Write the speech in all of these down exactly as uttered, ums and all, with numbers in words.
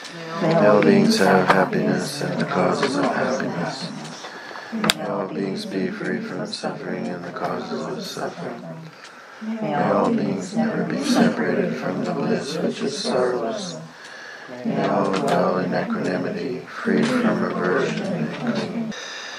May all beings have happiness and the causes of happiness. May all beings be free from suffering and the causes of suffering. May all beings never be separated from the bliss which is sorrowless. May all dwell in equanimity, freed from aversion and clinging.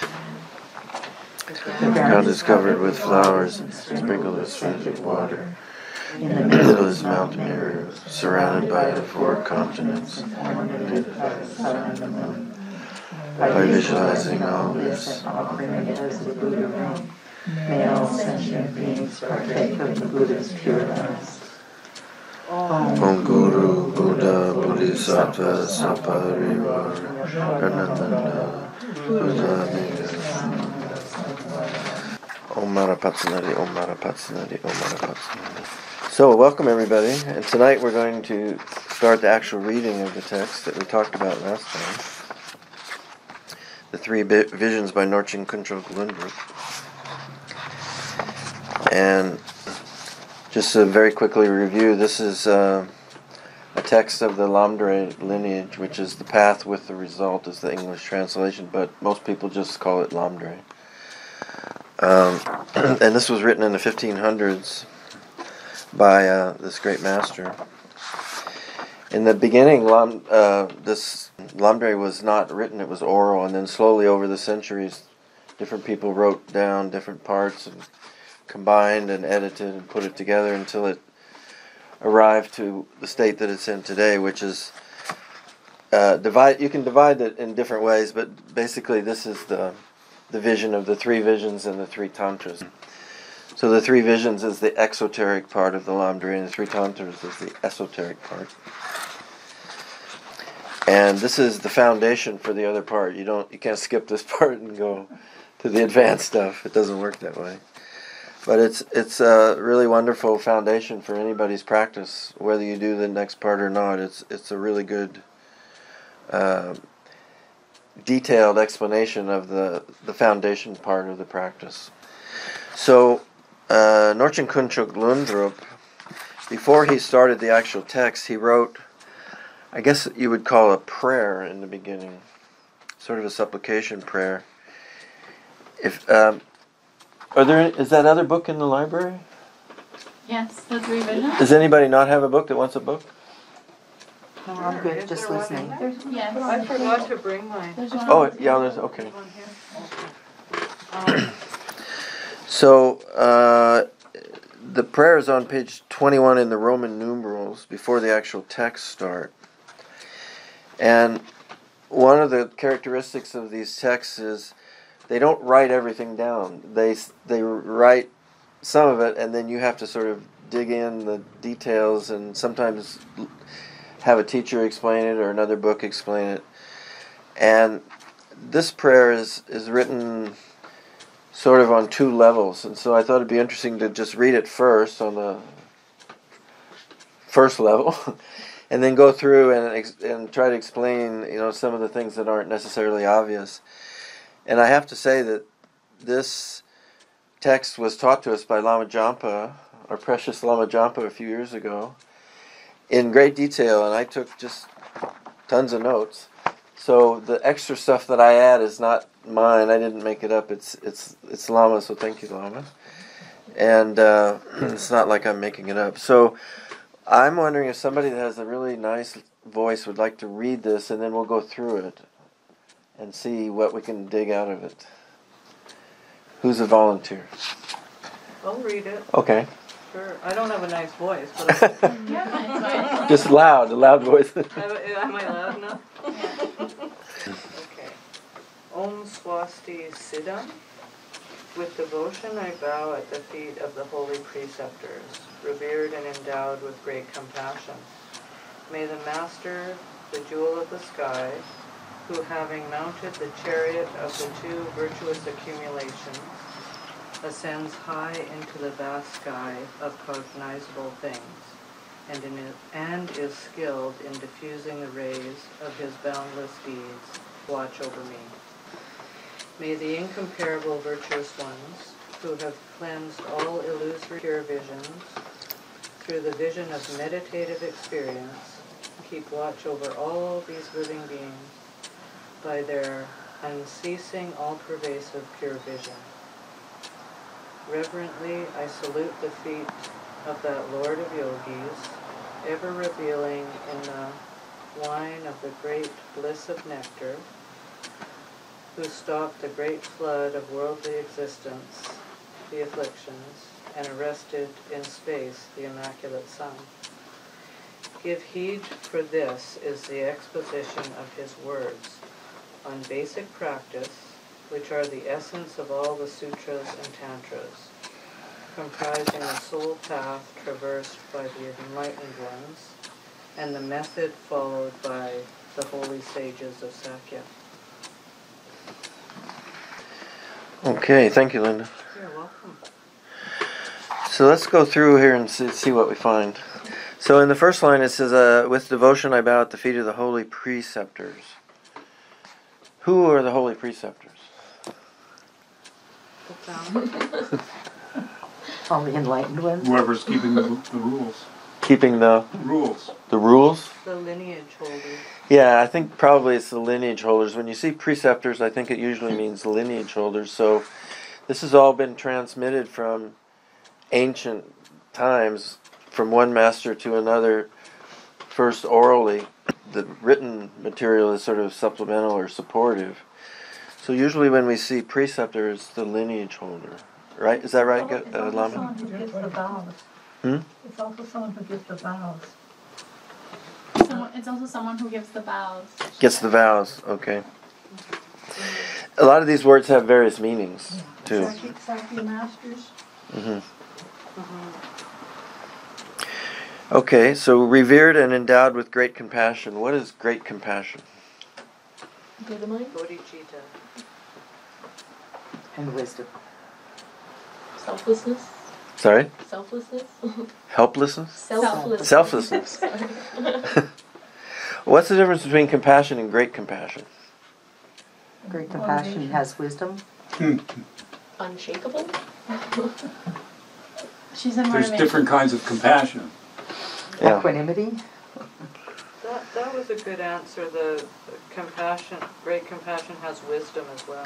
The ground is covered with flowers and sprinkled with swift water. In the middle is Mount Meru, surrounded by the four continents, illuminated by the sun and the moon. By visualizing all this, offering it as the Buddha room, may all sentient beings partake of the Buddha's pure life. Om Guru Buddha Bodhisattva Saparivara Ranananda Buddha Mega. Om Mara Patsanadi, Om Mara Patsanadi, Om Mara Patsanadi. So, welcome everybody, and tonight we're going to start the actual reading of the text that we talked about last time. The Three Visions by Norchen Kunchok Lundrup. And just to very quickly review, this is uh, a text of the Lamdre lineage, which is the path with the result is the English translation, but most people just call it Lamdre. Um, and this was written in the fifteen hundreds by uh, this great master. In the beginning, Lam, uh, this Lamdre was not written, it was oral, and then slowly over the centuries, different people wrote down different parts and combined and edited and put it together until it arrived to the state that it's in today, which is uh, divide. You can divide it in different ways, but basically this is the the vision of the three visions and the three tantras. So the three visions is the exoteric part of the Lamdre, and the three tantras is the esoteric part. And this is the foundation for the other part. You don't, you can't skip this part and go to the advanced stuff. It doesn't work that way. But it's it's a really wonderful foundation for anybody's practice, whether you do the next part or not. It's it's a really good, uh, detailed explanation of the the foundation part of the practice. So. Uh, Norchen Kunchok Lundrup, before he started the actual text, he wrote, I guess you would call a prayer in the beginning, sort of a supplication prayer. If um, are there? Is that other book in the library? Yes, the Three Visions. Does anybody not have a book that wants a book? No, I'm good, just listening. Yes. I forgot to bring mine. Oh, yeah, there's, okay. So, uh, the prayer is on page twenty-one in the Roman numerals before the actual text start. And one of the characteristics of these texts is they don't write everything down. They they write some of it, and then you have to sort of dig in the details and sometimes have a teacher explain it or another book explain it. And this prayer is, is written sort of on two levels, and so I thought it'd be interesting to just read it first on the first level, and then go through and ex- and try to explain, you know, some of the things that aren't necessarily obvious. And I have to say that this text was taught to us by Lama Jampa, our precious Lama Jampa, a few years ago, in great detail, and I took just tons of notes. So the extra stuff that I add is not mine. I didn't make it up. It's it's it's Lama. So thank you, Lama. And uh, it's not like I'm making it up. So I'm wondering if somebody that has a really nice voice would like to read this, and then we'll go through it and see what we can dig out of it. Who's a volunteer? I'll read it. Okay. Sure. I don't have a nice voice, but I Just loud, a loud voice. am, am I loud enough? Okay. Om Swasti Siddham. With devotion I bow at the feet of the holy preceptors, revered and endowed with great compassion. May the Master, the jewel of the sky, who having mounted the chariot of the two virtuous accumulations, ascends high into the vast sky of cognizable things, and, in it, and is skilled in diffusing the rays of his boundless deeds, watch over me. May the incomparable virtuous ones, who have cleansed all illusory pure visions, through the vision of meditative experience, keep watch over all these living beings by their unceasing, all-pervasive pure vision. Reverently, I salute the feet of that Lord of Yogis, ever revealing in the wine of the great bliss of nectar, who stopped the great flood of worldly existence, the afflictions, and arrested in space the immaculate sun. Give heed, for this is the exposition of his words on basic practice, which are the essence of all the sutras and tantras, comprising the soul path traversed by the enlightened ones, and the method followed by the holy sages of Sakya. Okay, thank you, Linda. You're welcome. So let's go through here and see, see what we find. So in the first line it says, uh, with devotion I bow at the feet of the holy preceptors. Who are the holy preceptors? The founder. All the enlightened ones. Whoever's keeping the, the rules. Keeping the Rules. the rules? The lineage holders. Yeah, I think probably it's the lineage holders. When you see preceptors, I think it usually means lineage holders. So this has all been transmitted from ancient times, from one master to another, first orally. The written material is sort of supplemental or supportive. So usually when we see preceptor, it's the lineage holder. Right? Is that right, It's uh, also Lama? someone who gives the vows. Hmm? It's also someone who gives the vows. Someone, it's also someone who gives the vows. Gets the vows, okay. A lot of these words have various meanings, too. Sakya, Sakya masters. hmm Mm-hmm. Okay, so revered and endowed with great compassion. What is great compassion? Bodhicitta. And wisdom. Selflessness. Sorry? Selflessness. Helplessness? Selfless. Selflessness. What's the difference between compassion and great compassion? Great compassion has wisdom. Unshakable. She's a There's motivation. different kinds of compassion. Yeah. Equanimity. That, that was a good answer. The compassion, great compassion has wisdom as well.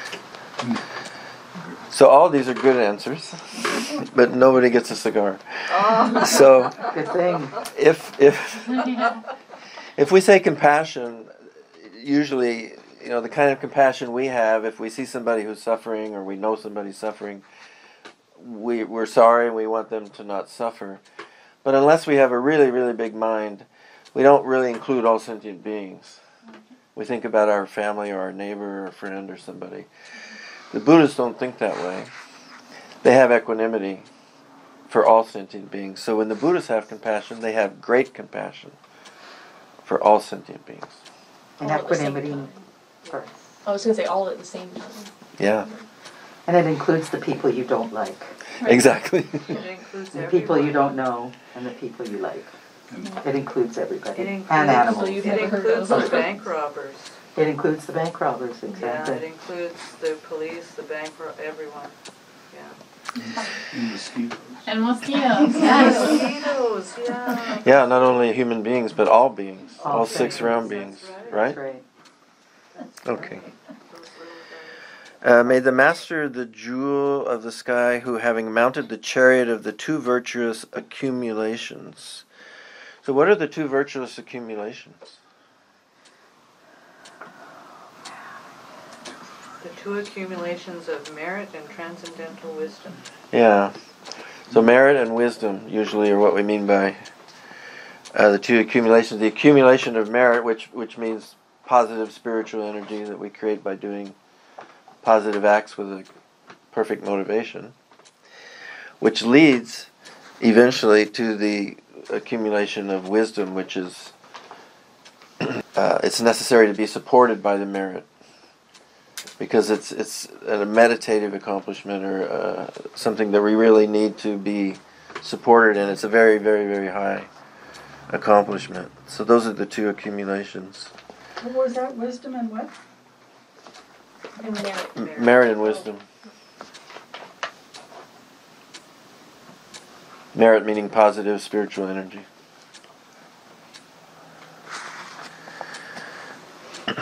So all these are good answers, but nobody gets a cigar. Oh. So Good thing. if if Yeah. if we say compassion, usually, you know, the kind of compassion we have, if we see somebody who's suffering or we know somebody's suffering, we, we're sorry and we want them to not suffer. But unless we have a really, really big mind, we don't really include all sentient beings. We think about our family or our neighbor or friend or somebody. The Buddhists don't think that way. They have equanimity for all sentient beings. So when the Buddhists have compassion, they have great compassion for all sentient beings. And All at the same equanimity. time. Sorry. I was going to say all at the same time. Yeah, And it includes the people you don't like. exactly. It includes The everyone. people you don't know and the people you like. And It includes everybody. It includes, And animals. People you've it never heard includes of. the bank robbers. It includes the bank robbers, Yeah, it exactly. includes the police, the bank ro- everyone. Yeah. and mosquitoes. And mosquitoes. Yes. Mosquitoes, yeah. Yeah, not only human beings, but all beings. All All six things. round That's beings. right. Right? That's right. Okay. Those little guys. Uh, may the master, the jewel of the sky, who having mounted the chariot of the two virtuous accumulations. So what are the two virtuous accumulations? The two accumulations of merit and transcendental wisdom. Yeah. So merit and wisdom usually are what we mean by uh, the two accumulations. The accumulation of merit, which which means positive spiritual energy that we create by doing positive acts with a perfect motivation, which leads eventually to the accumulation of wisdom, which is uh, it's necessary to be supported by the merit, because it's it's a meditative accomplishment or uh, something that we really need to be supported in. It's a very, very, very high accomplishment. So those are the two accumulations. What was that, wisdom and what? And merit. M- merit and wisdom. Merit meaning positive spiritual energy.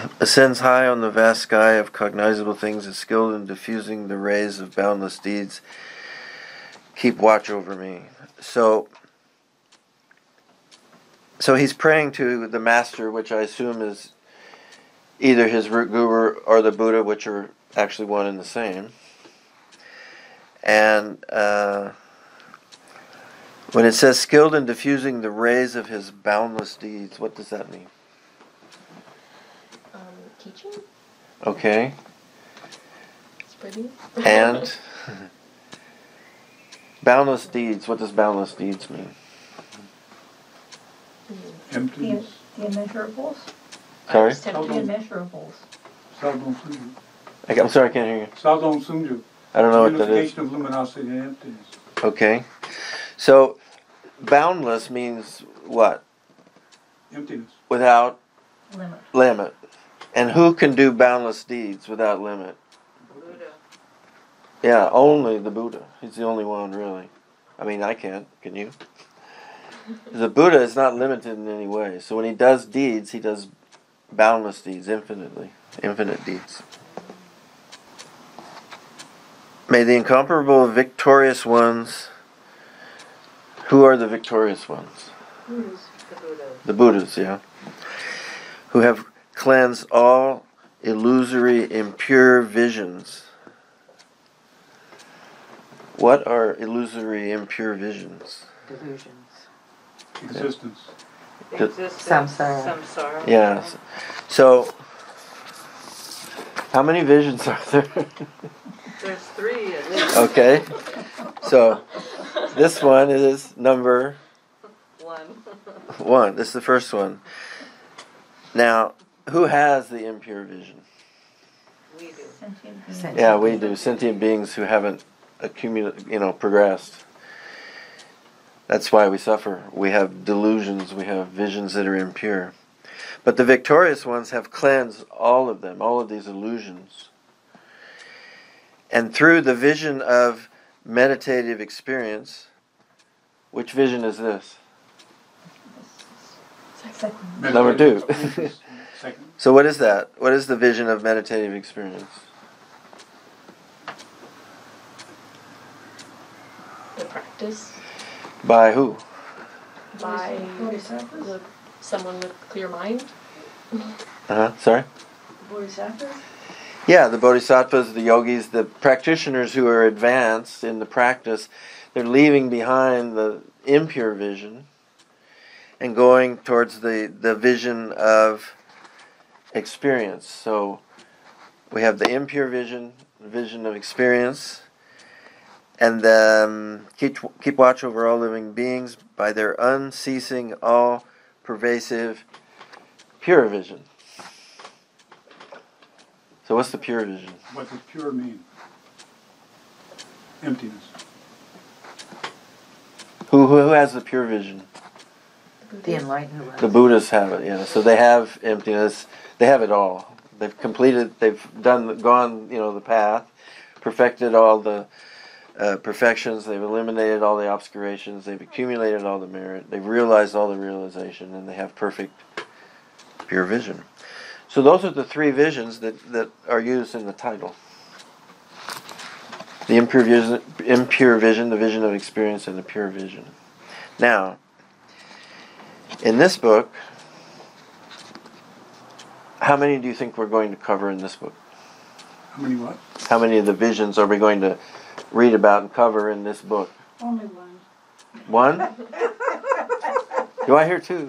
ascends high on the vast sky of cognizable things, is skilled in diffusing the rays of boundless deeds. Keep watch over me. So, so he's praying to the master, which I assume is either his root guru or the Buddha, which are actually one and the same. And uh, when it says skilled in diffusing the rays of his boundless deeds, what does that mean? Um, teaching? Okay. Spreading? And boundless deeds, what does boundless deeds mean? The, Emptiness. the immeasurables, Sorry? Just have the to- immeasurables. Sadom Sunju. I- I'm sorry, I can't hear you. Sadom Sunju. I don't know what that is. Unification of luminosity and emptiness. Okay. So, boundless means what? Emptiness. Without Limit. limit. And who can do boundless deeds without limit? Buddha. Yeah, only the Buddha. He's the only one, really. I mean, I can't. Can you? The Buddha is not limited in any way. So when he does deeds, he does boundless deeds, infinitely. Infinite deeds. May the incomparable victorious ones... Who are the victorious ones? The Buddha. The Buddhas, yeah. Who have cleansed all illusory, impure visions. What are illusory, impure visions? Delusions. Existence. The- Existence. Samsara. Samsara. Yes. So, how many visions are there? There's three at least. Okay. So, this one is number One. one. This is the first one. Now, who has the impure vision? We do. Sentient beings. Sentient Yeah, we do. Sentient beings who haven't accumulated, you know, progressed. That's why we suffer. We have delusions. We have visions that are impure. But the victorious ones have cleansed all of them, all of these illusions. And through the vision of meditative experience, which vision is this? Second. Number two. Second. So what is that? What is the vision of meditative experience? The practice By who? by Bodhisattvas? the, someone with clear mind. Uh-huh. Sorry? Bodhisattvas? Yeah, the bodhisattvas, the yogis, the practitioners who are advanced in the practice, they're leaving behind the impure vision and going towards the, the vision of experience. So we have the impure vision, the vision of experience, and um, keep, keep watch over all living beings by their unceasing, all-pervasive, pure vision. So what's the pure vision? What does pure mean? Emptiness. Who, who who has the pure vision? The enlightened ones. The Buddhists have it, yeah. So they have emptiness. They have it all. They've completed. They've done, gone, you know, the path, perfected all the uh, perfections. They've eliminated all the obscurations. They've accumulated all the merit. They've realized all the realization, and they have perfect, pure vision. So those are the three visions that, that are used in the title. The impure vision, impure vision, the vision of experience, and the pure vision. Now, in this book, how many do you think we're going to cover in this book? How many what? How many of the visions are we going to read about and cover in this book? Only one. One? Do I hear two?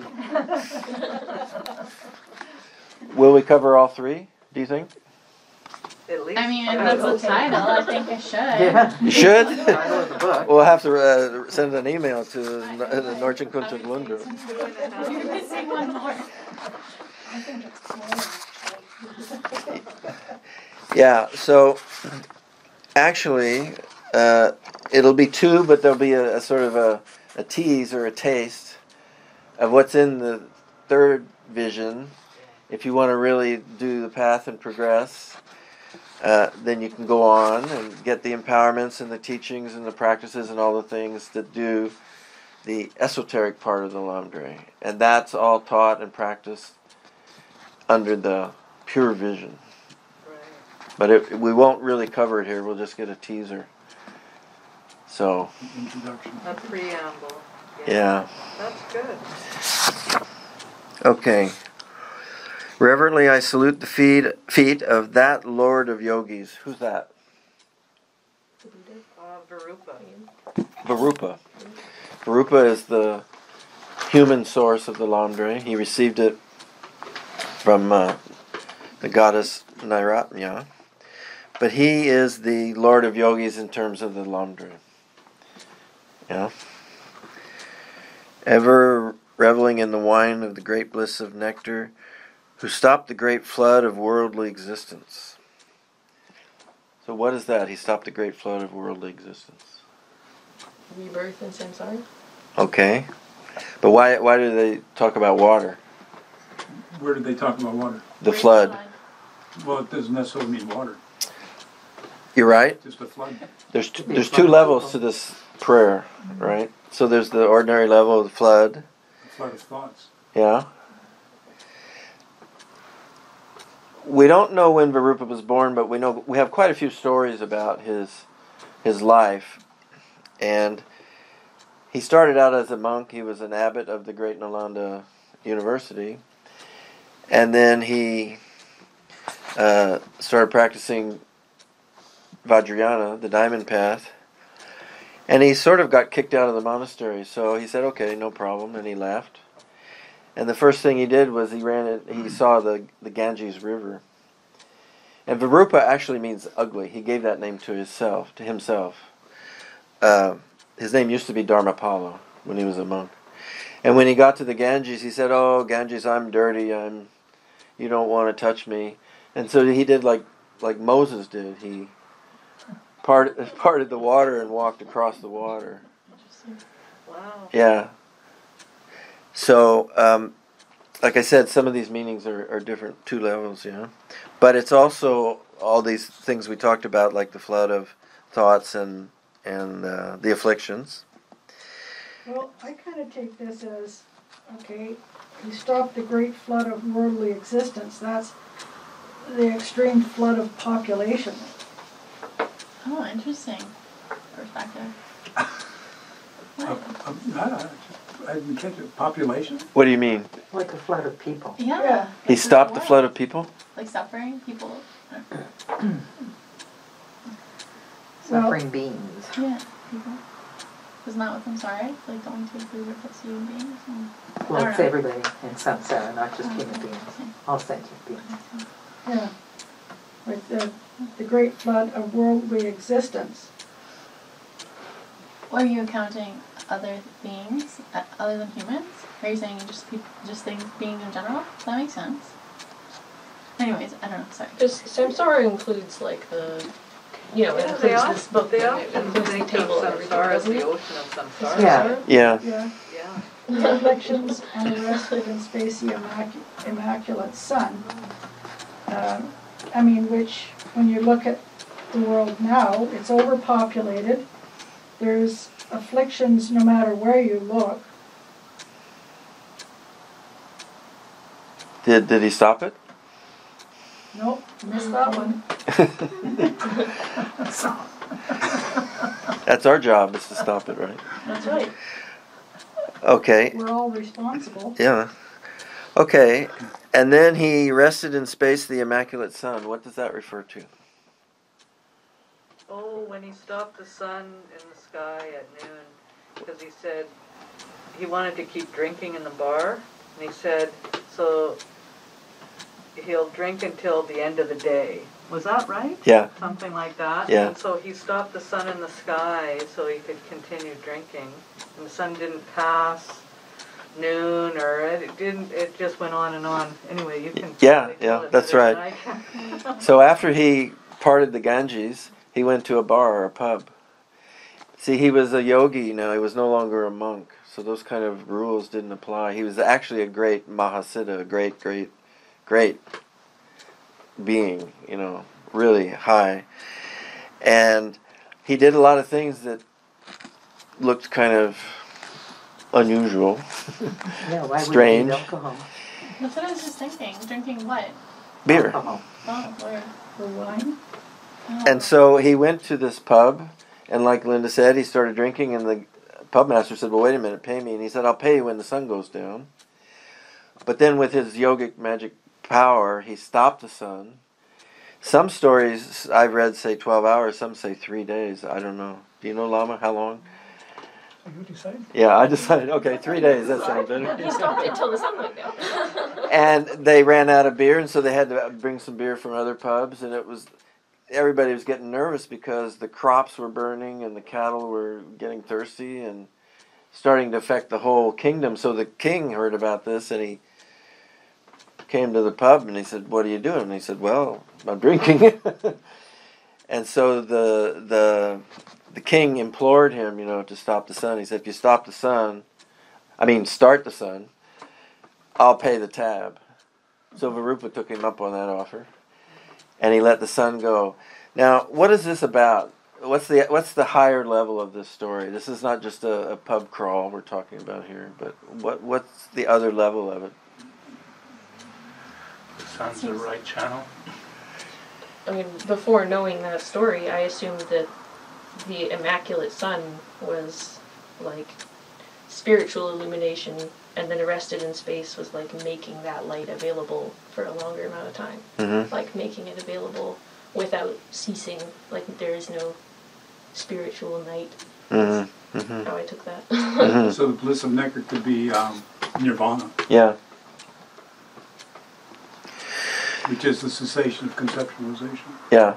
Will we cover all three, do you think? At least. I mean, if two. that's the title, I think I should. Yeah. You should? Title of the book. We'll have to uh, send an email to the the Norchen Kunchen Lunder. Two and a half. You're missing one more. I think it's smaller, actually. Yeah, so actually, uh, it'll be two, but there'll be a, a sort of a, a tease or a taste of what's in the third vision. If you want to really do the path and progress, uh, then you can go on and get the empowerments and the teachings and the practices and all the things that do the esoteric part of the Lam Dre. And that's all taught and practiced under the pure vision. Right. But it, we won't really cover it here. We'll just get a teaser. So, Introduction. A preamble. yeah. That's good. Okay. Reverently I salute the feet, feet of that Lord of Yogis. Who's that? The Buddha. Uh, Virupa. Varupa. Varupa is the human source of the Lamdre. He received it from uh, the goddess Nairatnya. But he is the Lord of Yogis in terms of the Lamdre. Yeah. Ever reveling in the wine of the great bliss of nectar, who stopped the great flood of worldly existence. So what is that? He stopped the great flood of worldly existence. Rebirth and samsara. Okay. But why why do they talk about water? Where did they talk about water? The Great flood. Well, it doesn't necessarily mean water, You're right. just a flood. There's t- Could be there's flood two of levels people. to this prayer, right? So there's the ordinary level of the flood. A flood of thoughts. Yeah. We don't know when Varupa was born, but we know we have quite a few stories about his his life. And he started out as a monk. He was an abbot of the Great Nalanda University. And then he uh, started practicing Vajrayana, the Diamond Path. And he sort of got kicked out of the monastery. So he said, okay, no problem. And he left. And the first thing he did was he ran it, he saw the, the Ganges River. And Varupa actually means ugly. He gave that name to himself, to himself. Uh, his name used to be Dharmapala when he was a monk. And when he got to the Ganges, he said, oh, Ganges, I'm dirty. I'm, you don't want to touch me. And so he did like, like Moses did. He parted, parted the water and walked across the water. Interesting. Wow. Yeah. So, um, like I said, some of these meanings are, are different, two levels, you know. But it's also all these things we talked about, like the flood of thoughts and and uh, the afflictions. Well, I kind of take this as, okay, he stopped the great flood of worldly existence. That's the extreme flood of population. Oh, interesting perspective. Uh, uh, I I didn't catch it. Population? What do you mean? Like a flood of people. Yeah. Yeah. He It's stopped the wild. flood of people? Like suffering, people. Suffering beings. Yeah, people. Isn't that what I'm sorry? Like going to agree with us human beings? And, Well, I it's don't know. everybody in samsara, not just human beings. All sentient beings. Yeah. With the, the great flood of worldly existence. Or are you counting other beings uh, other than humans? Are you saying just people, just things, beings in general? That makes sense. Anyways, I don't know. Sorry. Because samsara includes like the, you know, it Yeah, includes they this often, book, they and it often includes the think of table and everything, samsara as doesn't the it? ocean of samsara. Yeah. Yeah. Yeah. Yeah. The afflictions and arrested in space the immac- immaculate sun. Uh, I mean, which, when you look at the world now, it's overpopulated. There's afflictions no matter where you look. Did did he stop it? Nope, missed that one. That's our job, is to stop it, right? That's right. Okay. We're all responsible. Yeah. Okay. And then he rested in space the Immaculate Sun. What does that refer to? Oh, when he stopped the sun in the sky at noon, because he said he wanted to keep drinking in the bar, and he said, so he'll drink until the end of the day. Was that right? Yeah. Something like that? Yeah. And so he stopped the sun in the sky so he could continue drinking. And the sun didn't pass noon, or it didn't, it just went on and on. Anyway, you can Yeah, probably tell yeah, it that's better right. than I can. So after he parted the Ganges, he went to a bar or a pub. See, he was a yogi now. He was no longer a monk. So those kind of rules didn't apply. He was actually a great Mahasiddha, a great, great, great being, you know, really high. And he did a lot of things that looked kind of unusual. Yeah, why Strange. would it be alcohol? That's what I was just thinking. Drinking what? Beer. Alcohol. Oh, where? For wine? Oh. And so he went to this pub, and like Linda said, he started drinking, and the pub master said, well, wait a minute, pay me. And he said, I'll pay you when the sun goes down. But then with his yogic magic power, he stopped the sun. Some stories I've read say twelve hours, some say three days. I don't know. Do you know, Lama, how long? You decide? Yeah, I decided, okay, three days, that sounds better. He stopped until the sun went down. And they ran out of beer, and so they had to bring some beer from other pubs, and it was, everybody was getting nervous because the crops were burning and the cattle were getting thirsty and starting to affect the whole kingdom. So the king heard about this, and he came to the pub, and he said, what are you doing? And he said, well, I'm drinking. And so the the the king implored him, you know, to stop the sun. He said, if you stop the sun, I mean, start the sun, I'll pay the tab. So Varupa took him up on that offer, and he let the sun go. Now, what is this about? What's the what's the higher level of this story? This is not just a, a pub crawl we're talking about here, but what what's the other level of it? The sun's the right channel. I mean, before knowing that story, I assumed that the Immaculate Sun was like spiritual illumination, and then arrested in space was like making that light available for a longer amount of time. Mm-hmm. Like making it available without ceasing. Like there is no spiritual night. Mm-hmm. Mm-hmm. How I took that. Mm-hmm. So the bliss of Necker could be um, nirvana, Yeah. which is the cessation of conceptualization. Yeah.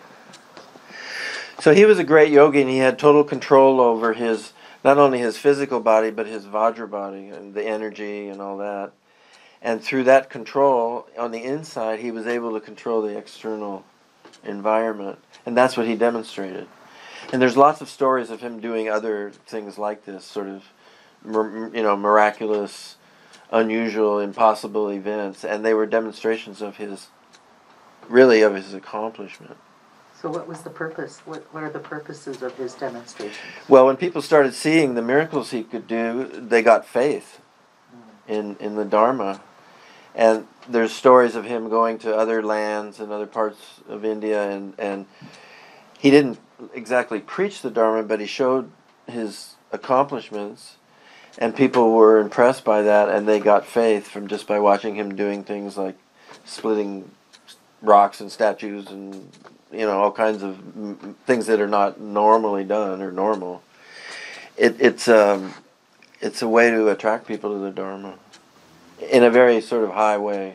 So he was a great yogi, and he had total control over his, not only his physical body, but his Vajra body and the energy and all that. And through that control, on the inside, he was able to control the external environment. And that's what he demonstrated. And there's lots of stories of him doing other things like this, sort of, mir- you know, miraculous, unusual, impossible events. And they were demonstrations of his, really of his accomplishment. So what was the purpose? What What are the purposes of his demonstration? Well, when people started seeing the miracles he could do, they got faith in, in the Dharma. And there's stories of him going to other lands and other parts of India, and, and he didn't exactly preach the Dharma, but he showed his accomplishments, and people were impressed by that, and they got faith from just by watching him doing things like splitting rocks and statues and, you know, all kinds of m- things that are not normally done or normal. It, it's um, it's a way to attract people to the Dharma in a very sort of high way.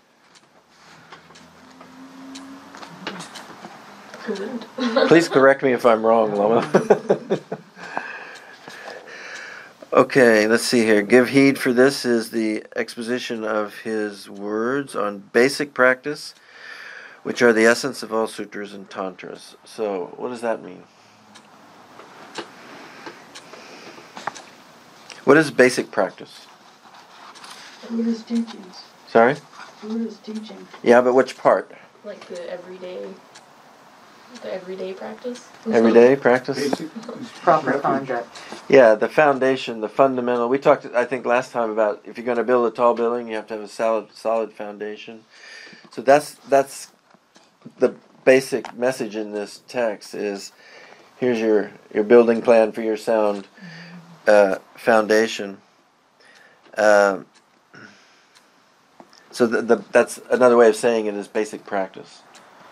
Who wouldn't? Please correct me if I'm wrong, Lama. Okay, let's see here. Give heed, for this is the exposition of his words on basic practice, which are the essence of all sutras and tantras. So, what does that mean? What is basic practice? Buddha's teachings. Sorry? Buddha's teaching. Yeah, but which part? Like the everyday, the everyday practice. Everyday practice? Basic is Proper refuge. conduct. Yeah, the foundation, the fundamental. We talked, I think, last time about if you're going to build a tall building, you have to have a solid, solid foundation. So that's that's the basic message in this text is, here's your, your building plan for your sound uh, foundation. Um, so the, the, that's another way of saying it is basic practice,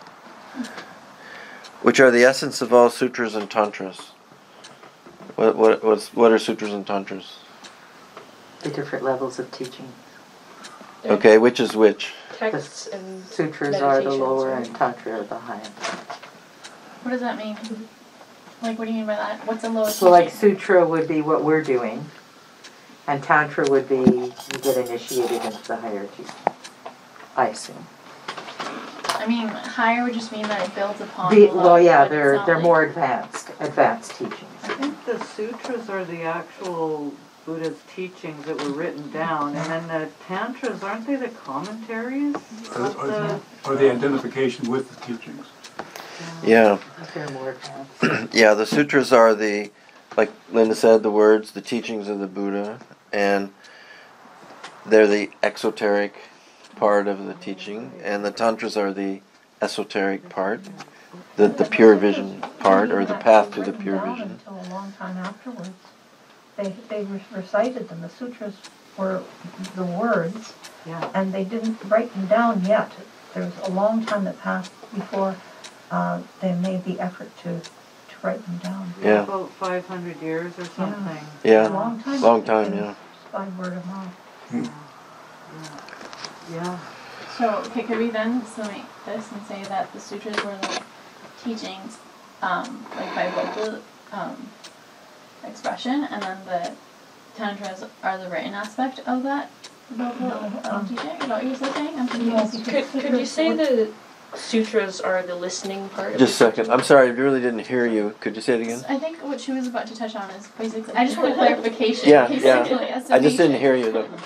which are the essence of all sutras and tantras. What what what's, what are sutras and tantras? The different levels of teaching. They're Okay, which is which? Texts and Sutras are the meditations, lower right? and Tantra are the higher. What does that mean? Like, what do you mean by that? What's a lowest So like teaching? Sutra would be what we're doing, and Tantra would be you get initiated into the higher teaching. I assume. I mean, higher would just mean that it builds upon The, the low, well, yeah, but it's they're not they're like- more advanced, advanced teachings. I think the sutras are the actual Buddha's teachings that were written down, and then the tantras, aren't they the commentaries Or, of or, the? or the identification with the teachings. Yeah, I think they're more advanced. yeah. The sutras are the, like Linda said, the words, the teachings of the Buddha, and they're the exoteric part of the teaching, and the Tantras are the esoteric part, the, the pure vision part, or the path to the pure vision. Until a long time afterwards. They, they re- recited them. The sutras were the words, Yeah. and they didn't write them down yet. There was a long time that passed before uh, they made the effort to, to write them down. Yeah. About five hundred years or something. A Yeah, long time. long time, yeah. Just by word of mouth. Yeah. So, okay, could we then summate this and say that the sutras were the teachings, um, like by vocal um, expression, and then the tantras are the written aspect of that vocal No, um, um, teaching? Is that what you're saying? I'm Yes. confused. Could, could you say the sutras are the listening part? of Just a the second. teaching? I'm sorry, I really didn't hear you. Could you say it again? I think what she was about to touch on is basically, I just want a clarification. Yeah, basically, yeah. as I just to- didn't hear you though.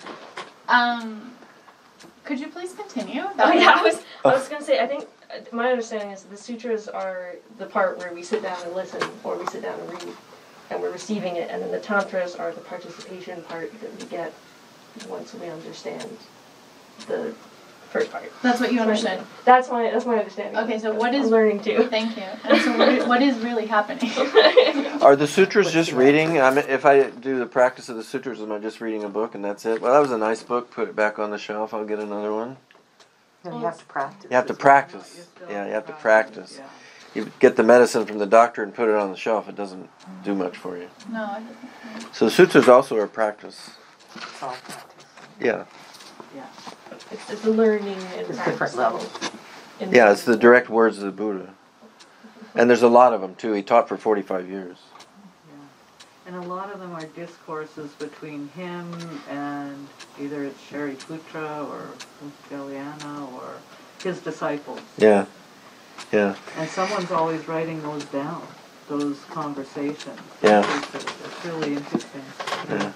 Um, could you please continue? Oh That yeah, I was, I was gonna say, I think, uh, my understanding is the sutras are the part where we sit down and listen, or we sit down and read, and we're receiving it, and then the tantras are the participation part that we get once we understand the first part. That's what you understood. That's my, that's my understanding. Okay, so what is- I'm learning too. Thank you. And so what, what is really happening? Are the sutras just reading? I mean, if I do the practice of the sutras, am I just reading a book and that's it? Well, that was a nice book. Put it back on the shelf. I'll get another one. You have to practice. You have to as well. practice. Yeah, you have to practice. Yeah. You get the medicine from the doctor and put it on the shelf. It doesn't do much for you. No, I didn't. So the sutras also are practice. It's all practice. Yeah. It's, it's the learning and There's practice different levels. in Yeah, it's the direct words of the Buddha. And there's a lot of them too. He taught for forty-five years. And a lot of them are discourses between him and either it's Shariputra or Uddiyana or his disciples. Yeah. Yeah. And someone's always writing those down, those conversations. Yeah. It's, it's really interesting. Yeah.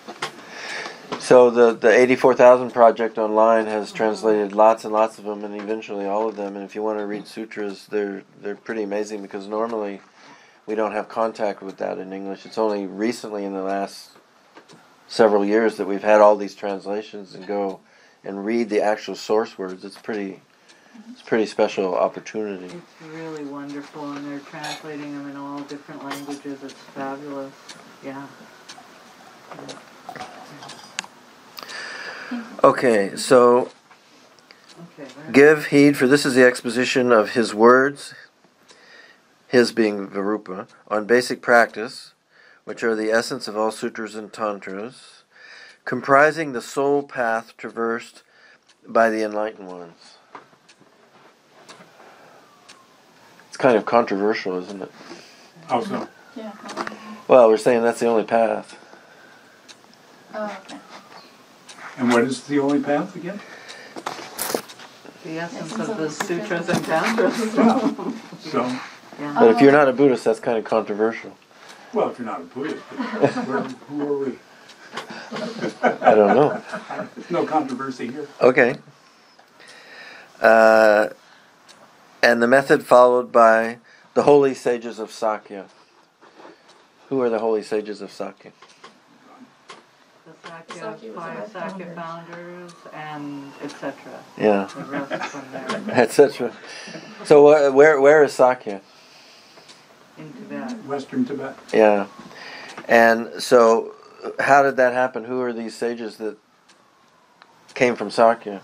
So the, the eighty-four thousand Project online has translated lots and lots of them, and eventually all of them. And if you want to read sutras, they're they're pretty amazing because normally we don't have contact with that in English. It's only recently in the last several years that we've had all these translations and go and read the actual source words. It's pretty it's a pretty special opportunity. It's really wonderful, and they're translating them in all different languages. It's fabulous. Yeah. Okay, so Okay. where- give heed, for this is the exposition of his words, his being Virupa, on basic practice, which are the essence of all sutras and tantras, comprising the sole path traversed by the enlightened ones. It's kind of controversial, isn't it? How so? Yeah. Well, we're saying that's the only path. Oh, okay. And what is the only path again? The essence Essence of the of the sutras sutras and tantras. Yeah. So, Yeah. But if you're not a Buddhist, that's kind of controversial. well, if you're not a Buddhist, but where, who are we? I don't know. There's no controversy here. Okay. Uh, and the method followed by the holy sages of Sakya. Who are the holy sages of Sakya? The Sakya, Sakya was five the Sakya founders. founders, and et cetera. Yeah, The rest from there et cetera. So uh, where where is Sakya? in Tibet. Western Tibet. Yeah, and so uh, how did that happen? Who are these sages that came from Sakya?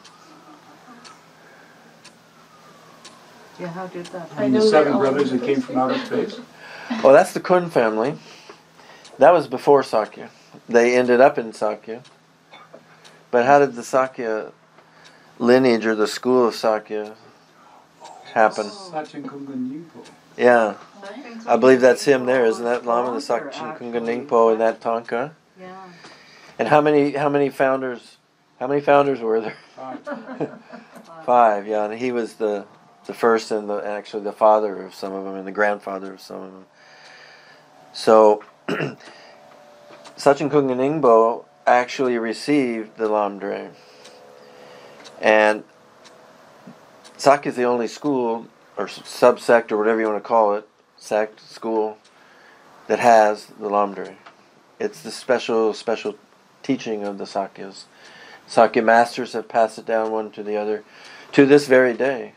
Yeah, how did that I happen? And know the they're seven all brothers that Buddhist came from outer space. Oh, that's the Kun family. That was before Sakya. They ended up in Sakya. But how did the Sakya lineage or the school of Sakya happen? Sachin Kungan Yeah, Sakya I believe that's him there, isn't that was Lama, the Tonka, Sakya actually. Kunganingpo in that Tonka? Yeah. And how many how many founders how many founders were there? Five. Five, yeah, and he was the the first and the actually the father of some of them and the grandfather of some of them. So Sachin Kunganingpo actually received the Lamdre. And Sakya is the only school or subsect or whatever you want to call it, sect, school, that has the Lamdre. It's the special special teaching of the Sakyas. Sakya masters have passed it down one to the other to this very day.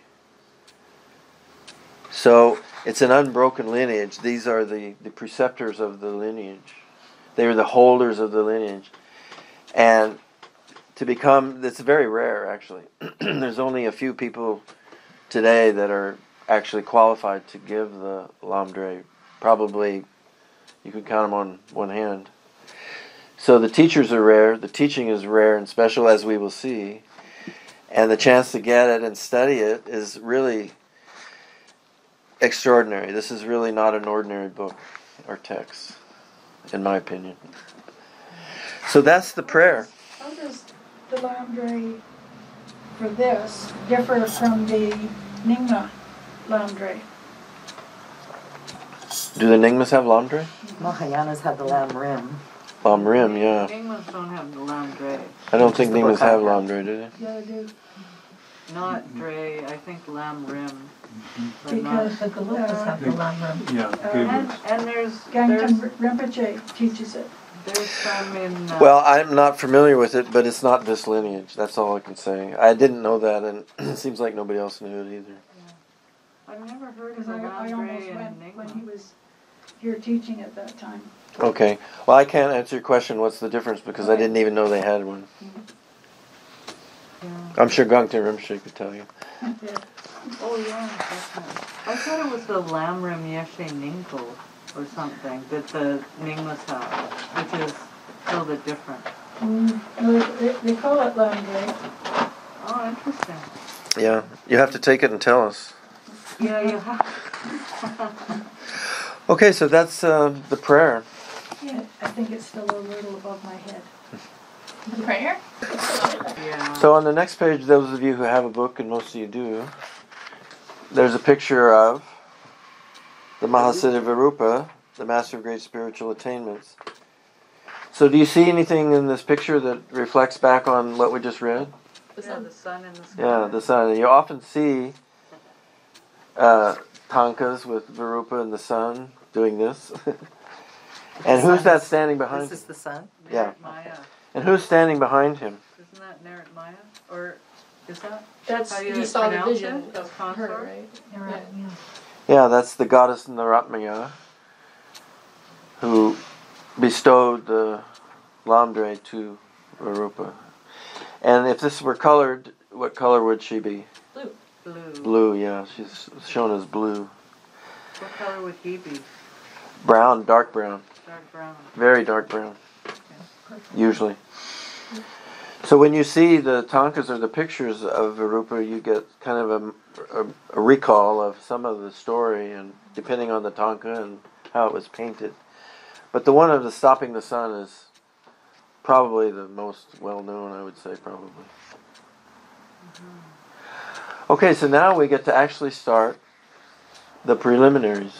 So it's an unbroken lineage. These are the, the preceptors of the lineage. They are the holders of the lineage. And to become, it's very rare actually. There's only a few people today that are actually qualified to give the Lamdre. Probably you could count them on one hand. So the teachers are rare, the teaching is rare and special, as we will see, and the chance to get it and study it is really extraordinary. This is really not an ordinary book or text, in my opinion. So that's the prayer. How does the Lamdre for this differ from the Nyingma Lamdre? Do the Nyingmas have Lamdre? Mahayanas have the Lam Rim. Lam Rim, yeah. Nyingmas don't have the Lamdre. I don't think the Nyingmas book I have have. Lamdre, do they? Yeah, I do. Not Dre, I think Lam Rim. But Because The Gelugpas have the Lam Rim. Yeah. Uh, good. And, and there's, Gangton there's, Rinpoche teaches it. there's some in, uh, Well, I'm not familiar with it, but it's not this lineage. That's all I can say. I didn't know that, and it seems like nobody else knew it either. I've never heard of Because the I, I almost Lamdre went and when he Nyingma. was here teaching at that time. Okay. Well, I can't answer your question, what's the difference, because I didn't even know they had one. Yeah. I'm sure Gangten Rinpoche could tell you. Yeah. Oh, yeah, definitely. I thought it was the Lamrim Yeshe Ningpo or something that the Nyingmas have, which is a little bit different. Mm, no, they, they call it Lamdre. Oh, interesting. Yeah. You have to take it and tell us. Yeah, you have. Okay, so that's uh, the prayer. I, I think it's still a little above my head. The prayer? Yeah. So on the next page, those of you who have a book, and most of you do, there's a picture of the Mahasiddha Virupa, the Master of Great Spiritual Attainments. So do you see anything in this picture that reflects back on what we just read? Yeah, the sun in the sky. Yeah, the sun. You often see uh, tankas with Virupa and the sun doing this. And who's that standing behind This him? is the sun? Yeah. Narat Maya. And who's standing behind him? Isn't that Narat Maya? Or is that? That's How do you he saw the pronounce vision it? of her, Consort? right? You're right, yeah. Yeah, that's the goddess Naratmaya who bestowed the Lamdre to Virupa. And if this were colored, what color would she be? Blue. Blue, yeah. She's shown as blue. What color would he be? Brown, dark brown. Dark brown. Very dark brown. Usually. So when you see the tankas or the pictures of Virupa, you get kind of a, a, a recall of some of the story, and depending on the tanka and how it was painted. But the one of the stopping the sun is probably the most well known, I would say, probably. Okay, so now we get to actually start the preliminaries.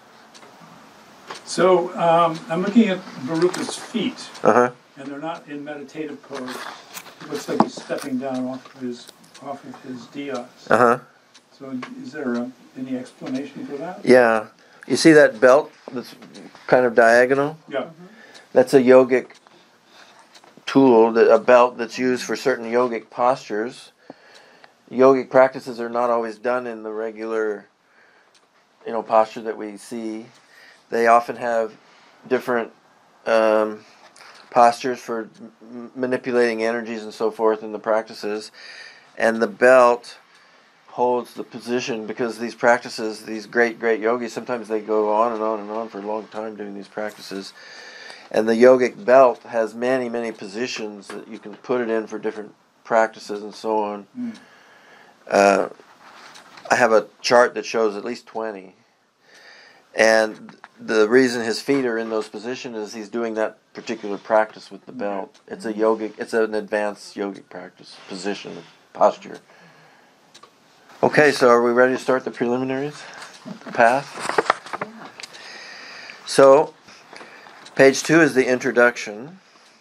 So um, I'm looking at Baruka's feet, Uh-huh. and they're not in meditative pose. It looks like he's stepping down off of his off of his diyas. Uh-huh. So is there a, any explanation for that? Yeah. You see that belt that's kind of diagonal? Yeah. That's a yogic tool, that a belt that's used for certain yogic postures. Yogic practices are not always done in the regular, you know, posture that we see. They often have different um, postures for m- manipulating energies and so forth in the practices. And the belt holds the position because these practices, these great, great yogis, sometimes they go on and on and on for a long time doing these practices. And the yogic belt has many, many positions that you can put it in for different practices and so on. Mm. Uh, I have a chart that shows at least twenty. And the reason his feet are in those positions is he's doing that particular practice with the belt. It's a yogic, it's an advanced yogic practice, position, posture. Okay, so are we ready to start the preliminaries? The path? Yeah. So, page two is the introduction.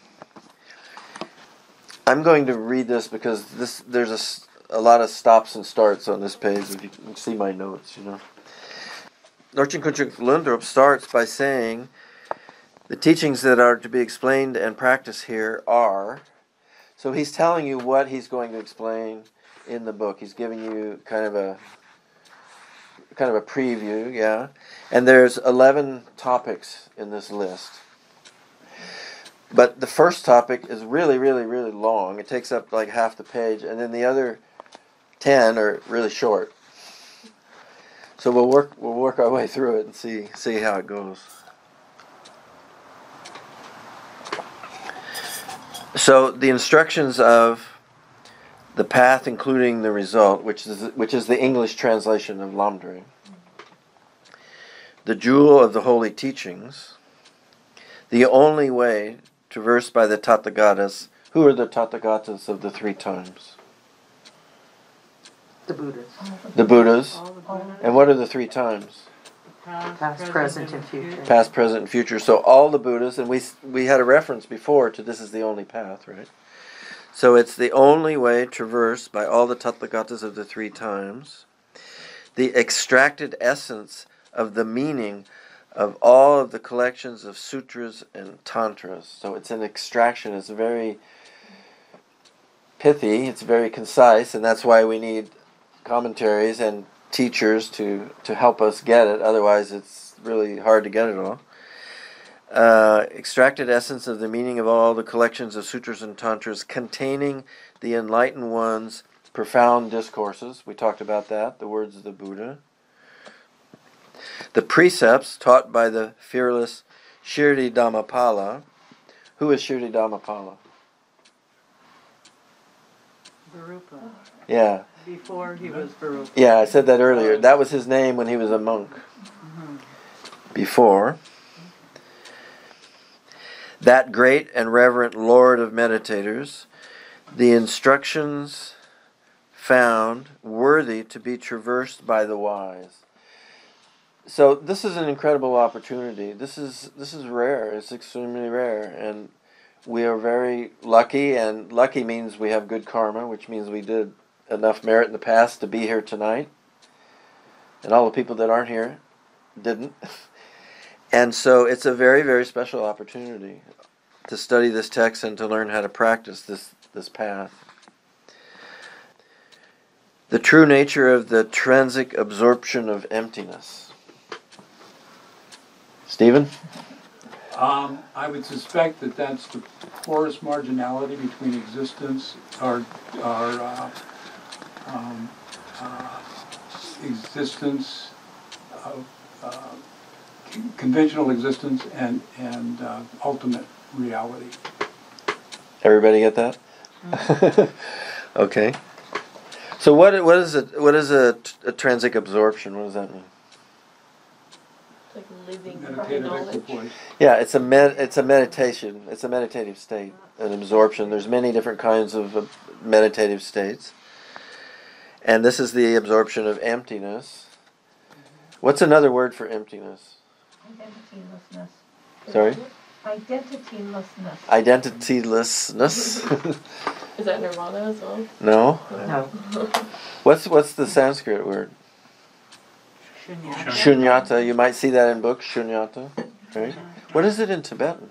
I'm going to read this because this there's a, s- a lot of stops and starts on this page. If you can see my notes, you know. Norchen Kunchuk Lundrup starts by saying, the teachings that are to be explained and practiced here are So he's telling you what he's going to explain in the book. He's giving you kind of a kind of a preview, yeah. And there's eleven topics in this list. But the first topic is really, really, really long. It takes up like half the page, and then the other ten are really short. So we'll work we'll work our way through it and see see how it goes. So the instructions of the path, including the result, which is which is the English translation of Lamdre. The jewel of the holy teachings. The only way traversed by the Tathagatas. Who are the Tathagatas of the three times? The Buddhas. The Buddhas. All the Buddhas, And what are the three times? past, Past, present, and future. Past, present, and future. So all the Buddhas, and we we had a reference before to this is the only path, right? So it's the only way traversed by all the Tathagatas of the three times. The extracted essence of the meaning of all of the collections of sutras and tantras. So it's an extraction. It's very pithy. It's very concise, and that's why we need commentaries and teachers to, to help us get it. Otherwise, it's really hard to get it all. Uh, extracted essence of the meaning of all the collections of sutras and tantras containing the enlightened one's profound discourses. We talked about that, the words of the Buddha. The precepts taught by the fearless Shirdi Dhammapala. Who is Shirdi Dhammapala? Virupa. Yeah. Before he was Virupa. Yeah, I said that earlier. That was his name when he was a monk. Mm-hmm. Before. That great and reverent Lord of meditators, the instructions found worthy to be traversed by the wise. So this is an incredible opportunity. This is this is rare. It's extremely rare, and we are very lucky. And lucky means we have good karma, which means we did enough merit in the past to be here tonight. And all the people that aren't here didn't. And so it's a very, very special opportunity to study this text and to learn how to practice this, this path. The true nature of the transic absorption of emptiness. Stephen? Um, I would suspect that that's the porous marginality between existence, or, or uh, um, uh, existence of uh, con- conventional existence and and uh, ultimate reality. Everybody get that? Mm-hmm. Okay. So what what is it? What is a, a transic absorption? What does that mean? Like living by Meditative knowledge. equipoise. Yeah, it's a med, it's a meditation. It's a meditative state, an absorption. There's many different kinds of uh, meditative states, and this is the absorption of emptiness. What's another word for emptiness? Identitylessness. Sorry? Identitylessness. Identitylessness. Is that nirvana as well? No. No. What's what's the Sanskrit word? Shunyata. Shunyata. You might see that in books. Shunyata. Right. What is it in Tibetan?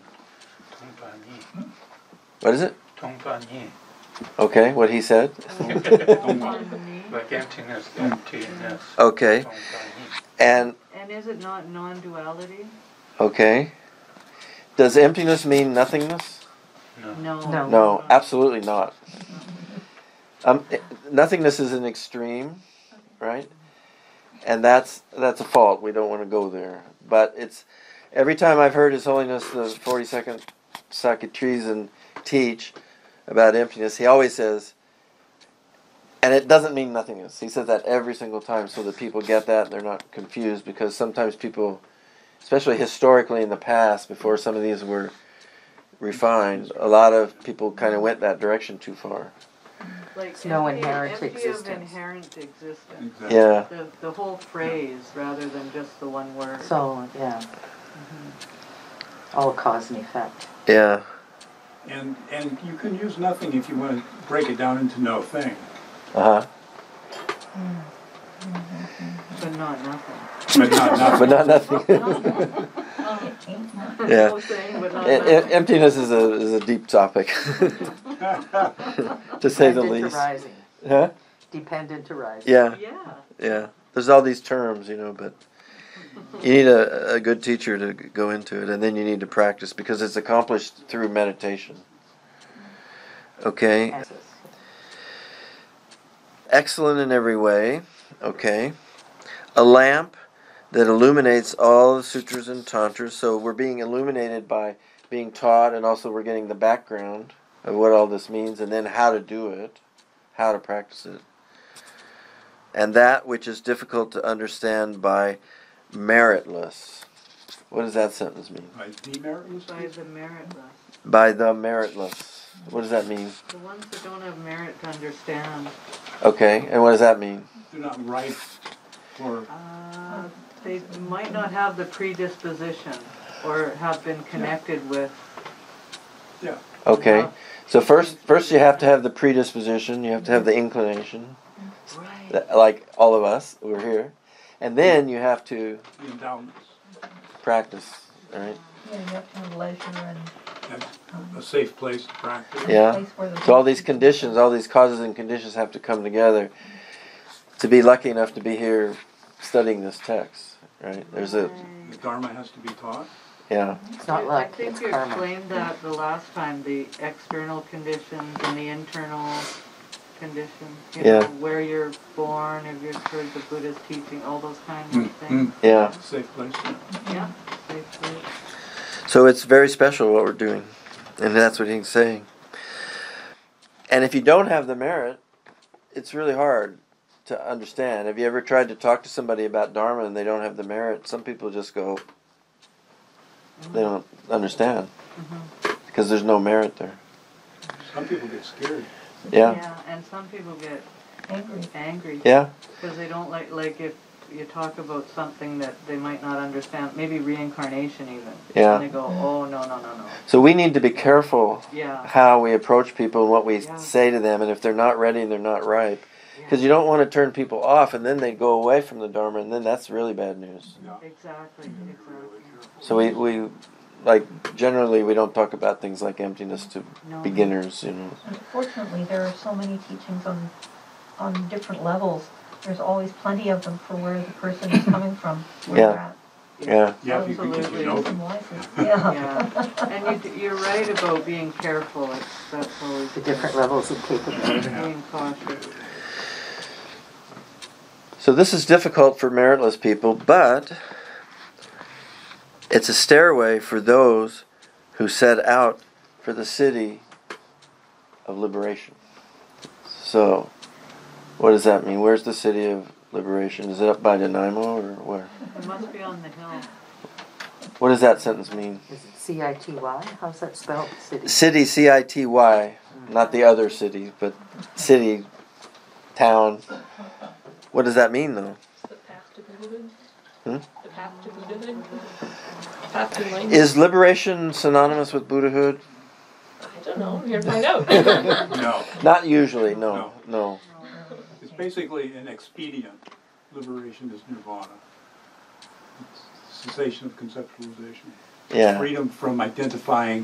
What is it? Okay. What he said. Like emptiness, emptiness. Okay. And And is it not non-duality? okay. Does emptiness mean nothingness? No. No. No. No, absolutely not. Um, it- nothingness is an extreme, right? And that's that's a fault. We don't want to go there. But it's every time I've heard His Holiness the forty-second Sakya-Trizin teach about emptiness, he always says, and it doesn't mean nothingness. He says that every single time so that people get that and they're not confused, because sometimes people, especially historically in the past, before some of these were refined, a lot of people kind of went that direction too far. Like No empty, inherent empty existence. of inherent existence. Exactly. Yeah. The, the whole phrase rather than just the one word. So, yeah. All cause and effect. Yeah. And and you can use nothing if you want to break it down into no thing. Uh-huh. But not nothing. But not nothing. But not nothing. The Yeah. whole thing, but not E- e- nothing. emptiness is a is a deep topic. to say the Dependent to least. rising. Huh? Dependent to rising. Yeah, Yeah. yeah. There's all these terms, you know, but you need a, a good teacher to g- go into it, and then you need to practice because it's accomplished through meditation. Okay? Answers. Excellent in every way. Okay. A lamp that illuminates all the sutras and tantras. So we're being illuminated by being taught, and also we're getting the background of what all this means, and then how to do it, how to practice it. And that which is difficult to understand by meritless. What does that sentence mean? By the meritless? By the meritless. By the meritless. What does that mean? The ones that don't have merit to understand. Okay, and what does that mean? They're not ripe for. Uh, they might not have the predisposition or have been connected with. Yeah. Okay. enough So first, teachings first to you have to do have the predisposition. You have to have the inclination, that. Right. that- like all of us who are here, and then you have to The endowments. practice. All right. Yeah, you have to have leisure and That's a safe place to practice. a Yeah. place where the. So all these conditions, all these causes and conditions have to come together to be lucky enough to be here studying this text. Right. There's a The Dharma has to be taught. yeah. It's not I luck, think it's you karma. explained that the last time, the external conditions and the internal conditions. You Yeah. know, where you're born, if you've heard the Buddha's teaching, all those kinds of things. Yeah. Safe place. Yeah. Safely. So it's very special what we're doing, and that's what he's saying. And if you don't have the merit, it's really hard to understand. Have you ever tried to talk to somebody about Dharma and they don't have the merit? Some people just go, they don't understand because there's no merit there. Some people get scared. Yeah, Yeah, and some people get Angry. angry yeah, because they don't like, like if you talk about something that they might not understand, maybe reincarnation even. Yeah. And they go, oh, no, no, no, no. So we need to be careful Yeah. how we approach people and what we Yeah. say to them, and if they're not ready and they're not ripe. Because you don't want to turn people off and then they go away from the Dharma, and then that's really bad news. Yeah. Exactly, exactly. So we, we like, generally we don't talk about things like emptiness to No. beginners, you know. Unfortunately, there are so many teachings on, on different levels. There's always plenty of them for where the person is coming from, where Yeah. they're at. Yeah, Yeah, if you can get to Absolutely. know them. Some license. Yeah. Yeah, and you, you're right about being careful. It's, that's always The different levels of capability. being cautious. so this is difficult for meritless people, but it's a stairway for those who set out for the city of liberation. So, what does that mean? Where's the city of liberation? Is it up by Nanaimo or where? It must be on the hill. What does that sentence mean? Is it C I T Y? How's that spelled? City. City, C I T Y, not the other cities, but city, town. What does that mean, though? The path to Buddhahood. Hmm? The path to Buddhahood. Path to enlightenment. Is liberation synonymous with Buddhahood? I don't know. Here to find out. No. Not usually, no, no. It's basically an expedient. Liberation is nirvana. It's cessation of conceptualization. Yeah, Freedom from identifying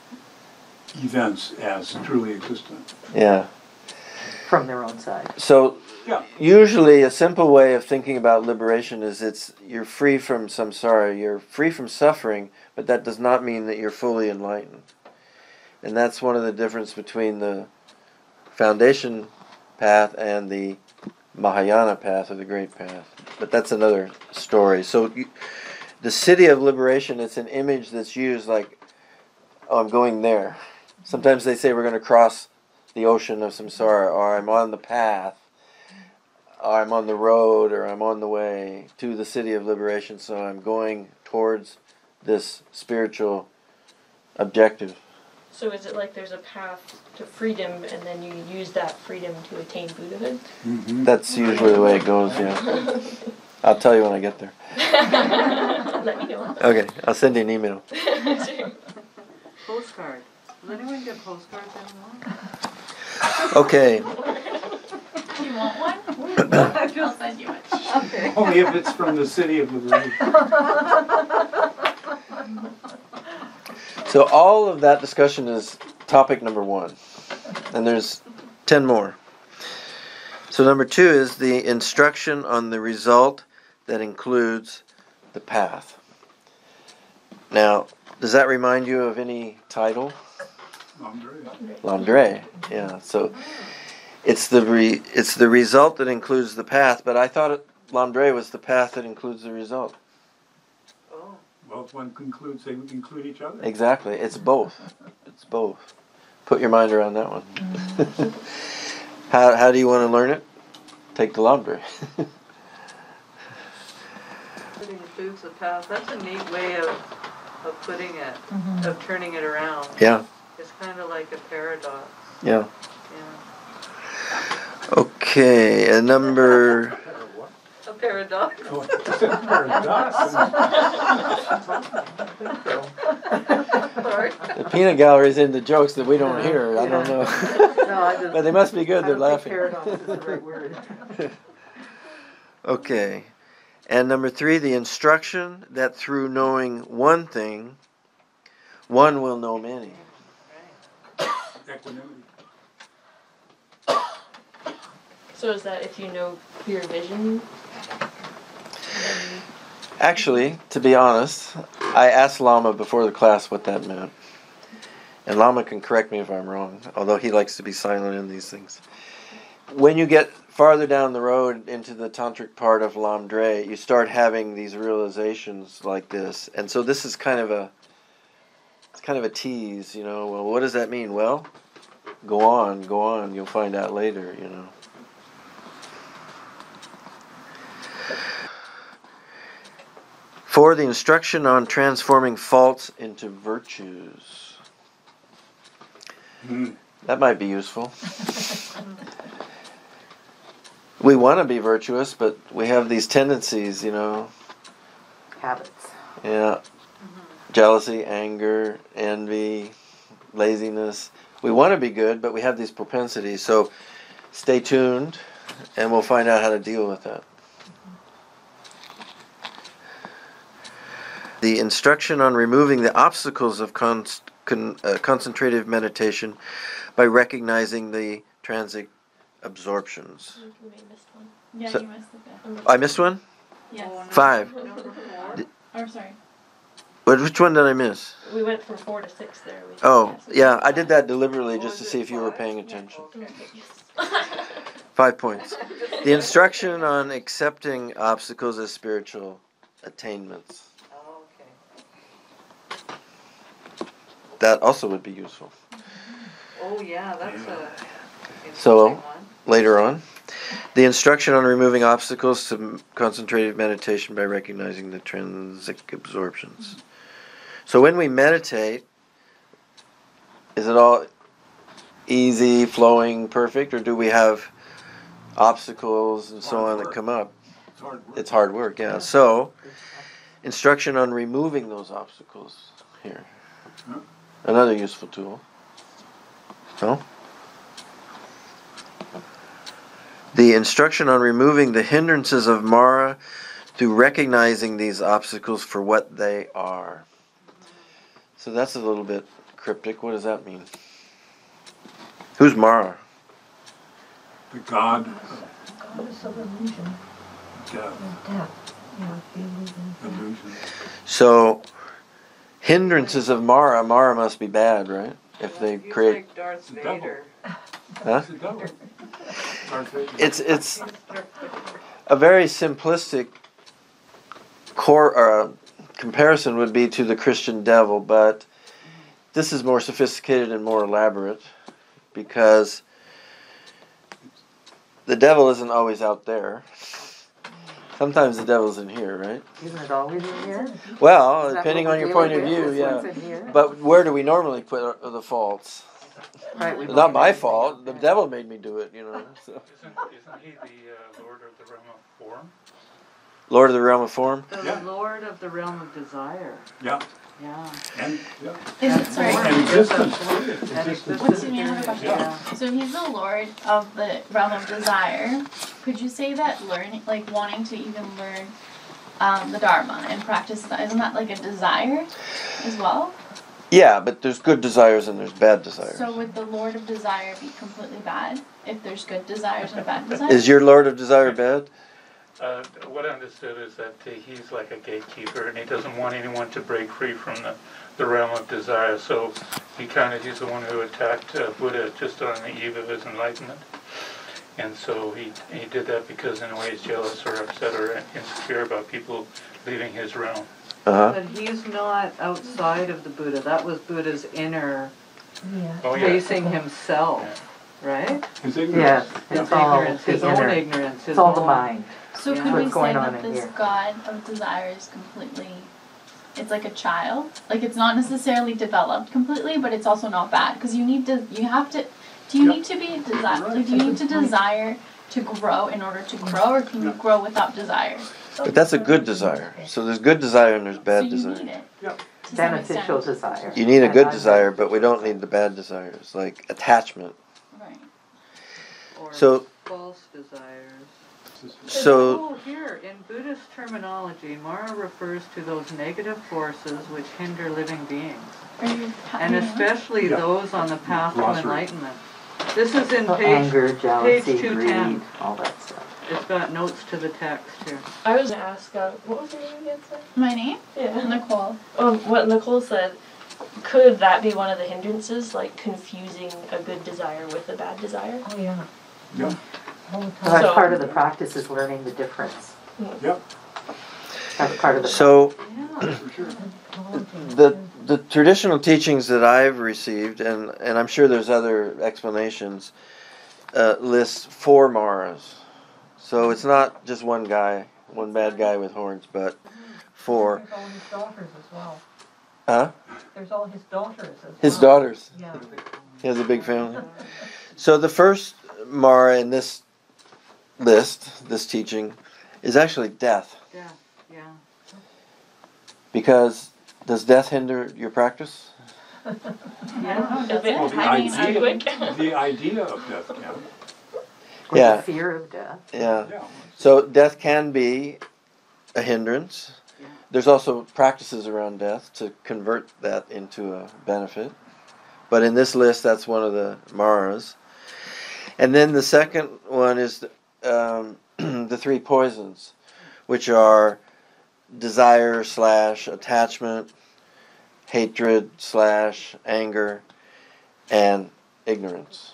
events as truly existent. yeah. From their own side. So, Yeah. usually a simple way of thinking about liberation is it's you're free from samsara, you're free from suffering, but that does not mean that you're fully enlightened. And that's one of the difference between the foundation path and the Mahayana path or the Great Path. But that's another story. So you, the city of liberation, it's an image that's used like, oh, I'm going there. Sometimes they say we're going to cross the ocean of samsara, or I'm on the path, or I'm on the road, or I'm on the way to the city of liberation, so I'm going towards this spiritual objective. So is it like there's a path to freedom, and then you use that freedom to attain Buddhahood? Mm-hmm. That's usually the way it goes, yeah. I'll tell you when I get there. Let me know. Okay, I'll send you an email. Postcard. Does anyone get postcards anymore? Okay, Do you want one? I'll send you one. Okay. Only if it's from the city of liberation. so all of that discussion is topic number one. And there's ten more. So number two is the instruction on the result that includes the path. Now, does that remind you of any title? Lamdre. Lamdre, yeah. So it's the re, it's the result that includes the path, but I thought it, Lamdre was the path that includes the result. Oh, Well, if one concludes, they would include each other. Exactly. It's both. It's both. Put your mind around that one. how how do you want to learn it? Take the Lamdre. it includes the path. That's a neat way of, of putting it, of turning it around. Yeah. It's kind of like a paradox. Yeah. Yeah. Okay, and number A paradox. Oh, it's a paradox. Sorry. the peanut gallery's into jokes that we don't hear. I don't know. No, I just. But they must be good. I They're don't think laughing. paradox is the right word. Okay. And number three, the instruction that through knowing one thing, one will know many. Equanimity. So is that if you know clear vision? Then Actually, to be honest, I asked Lama before the class what that meant. And Lama can correct me if I'm wrong, although he likes to be silent in these things. When you get farther down the road into the tantric part of Lamdre, you start having these realizations like this. And so this is kind of a it's kind of a tease, you know. Well, what does that mean? Well, go on, go on, you'll find out later, you know. For the instruction on transforming faults into virtues. Hmm. That might be useful. We want to be virtuous, but we have these tendencies, you know. Habits. Yeah. Jealousy, anger, envy, laziness. We want to be good, but we have these propensities. So stay tuned, and we'll find out how to deal with that. The instruction on removing the obstacles of con- con- uh, concentrative meditation by recognizing the transit absorptions. I think you may have missed one. Yeah, So- you missed the fifth. I missed one? Yes. Oh, no. Five. Number four. Or sorry. What, which one did I miss? We went from four to six there. We Oh, yes, we yeah, did I did five. that deliberately Oh, just to is see it if you were five? paying attention. Okay, yes. Five points. The instruction on accepting obstacles as spiritual attainments. Oh, okay. That also would be useful. Oh, yeah, that's a So- interesting one. Later on, the instruction on removing obstacles to concentrated meditation by recognizing the transic absorptions. So when we meditate, is it all easy, flowing, perfect, or do we have obstacles and so Hard on that work. come up? It's hard work. It's hard work, yeah. So, instruction on removing those obstacles here. Huh? Another useful tool. No? The instruction on removing the hindrances of Mara through recognizing these obstacles for what they are. So that's a little bit cryptic. What does that mean? Who's Mara? The God of Goddess of illusion, death, of death, yeah, the illusion. yeah. illusion. So, hindrances of Mara, Mara must be bad, right? If they He's create... like Darth The devil. Vader. Huh? It's the devil. Darth Vader. It's, it's a very simplistic core uh, comparison would be to the Christian devil, but this is more sophisticated and more elaborate because the devil isn't always out there. Sometimes the devil's in here, right? Isn't it always in here? Well, Is that depending what on we're your point of dealing view, with? This yeah. one's in here? But where do we normally put uh, the faults? Right, we It's not don't my have fault. anything The else. devil made me do it, you know. So. Isn't, isn't he the uh, Lord of the realm of form? Lord of the realm of form. The Yeah. Lord of the realm of desire. Yeah. Yeah. And, yeah. Is it, sorry. And existence. And Existence. existence. Excuse me, I have a question. Yeah. So he's the Lord of the realm of desire. Could you say that learning, like wanting to even learn um, the Dharma and practice that, isn't that like a desire as well? Yeah, but there's good desires and there's bad desires. So would the Lord of Desire be completely bad if there's good desires and bad desires? Is your Lord of Desire bad? Uh, what I understood is that uh, he's like a gatekeeper, and he doesn't want anyone to break free from the, the realm of desire. So he kind of he's the one who attacked uh, Buddha just on the eve of his enlightenment, and so he he did that because in a way he's jealous or upset or insecure about people leaving his realm. Uh-huh. But he's not outside of the Buddha. That was Buddha's inner Yeah. Oh yeah. facing himself, right? His Yes, ignorance. His it's all ignorance, the his own inner, ignorance, his it's all the own- mind. So Yeah. could we What's say going on that in this here? God of Desire is completely, it's like a child? Like it's not necessarily developed completely, but it's also not bad. Because you need to, you have to, do you Yep. need to be, desire? like, do you need to desire to grow in order to grow, or can you grow without desire? But that's a good desire. So there's good desire and there's So bad you desire. need it. Yep. to some Beneficial extent. desire. You need a And good I'm- desire, but we don't need the bad desires, like attachment. Right. Or So- false desires. So, Oh, here, in Buddhist terminology, Mara refers to those negative forces which hinder living beings, Are you and reading? especially Yeah. those on the path to Glossary. enlightenment. This is in So page, anger, jealousy, two greed, ten. all that stuff. It's got notes to the text here. I was gonna ask, uh, what was your name again, sir? My name? Yeah. Nicole. Um, what Nicole said, could that be one of the hindrances, like confusing a good desire with a bad desire? Oh, yeah. Yep. All the So time. that's So- part of the practice is learning the difference. Yep. That's part of the so Yeah. For sure. the the traditional teachings that I've received, and, and I'm sure there's other explanations, uh, lists four Maras. So it's not just one guy, one bad guy with horns, but four. There's all his daughters as well. Huh? There's all his daughters as well. His daughters. Yeah. He has a big family. So the first Mara in this list, this teaching, is actually death. Yeah, yeah. Because does death hinder your practice? I don't know, If does it- it? Well, the I mean, I idea, would. the idea of death can. Or Yeah. the fear of death. Yeah. Yeah. So death can be a hindrance. Yeah. There's also practices around death to convert that into a benefit. But in this list, that's one of the Maras. And then the second one is um, the three poisons, which are desire slash attachment, hatred slash anger, and ignorance.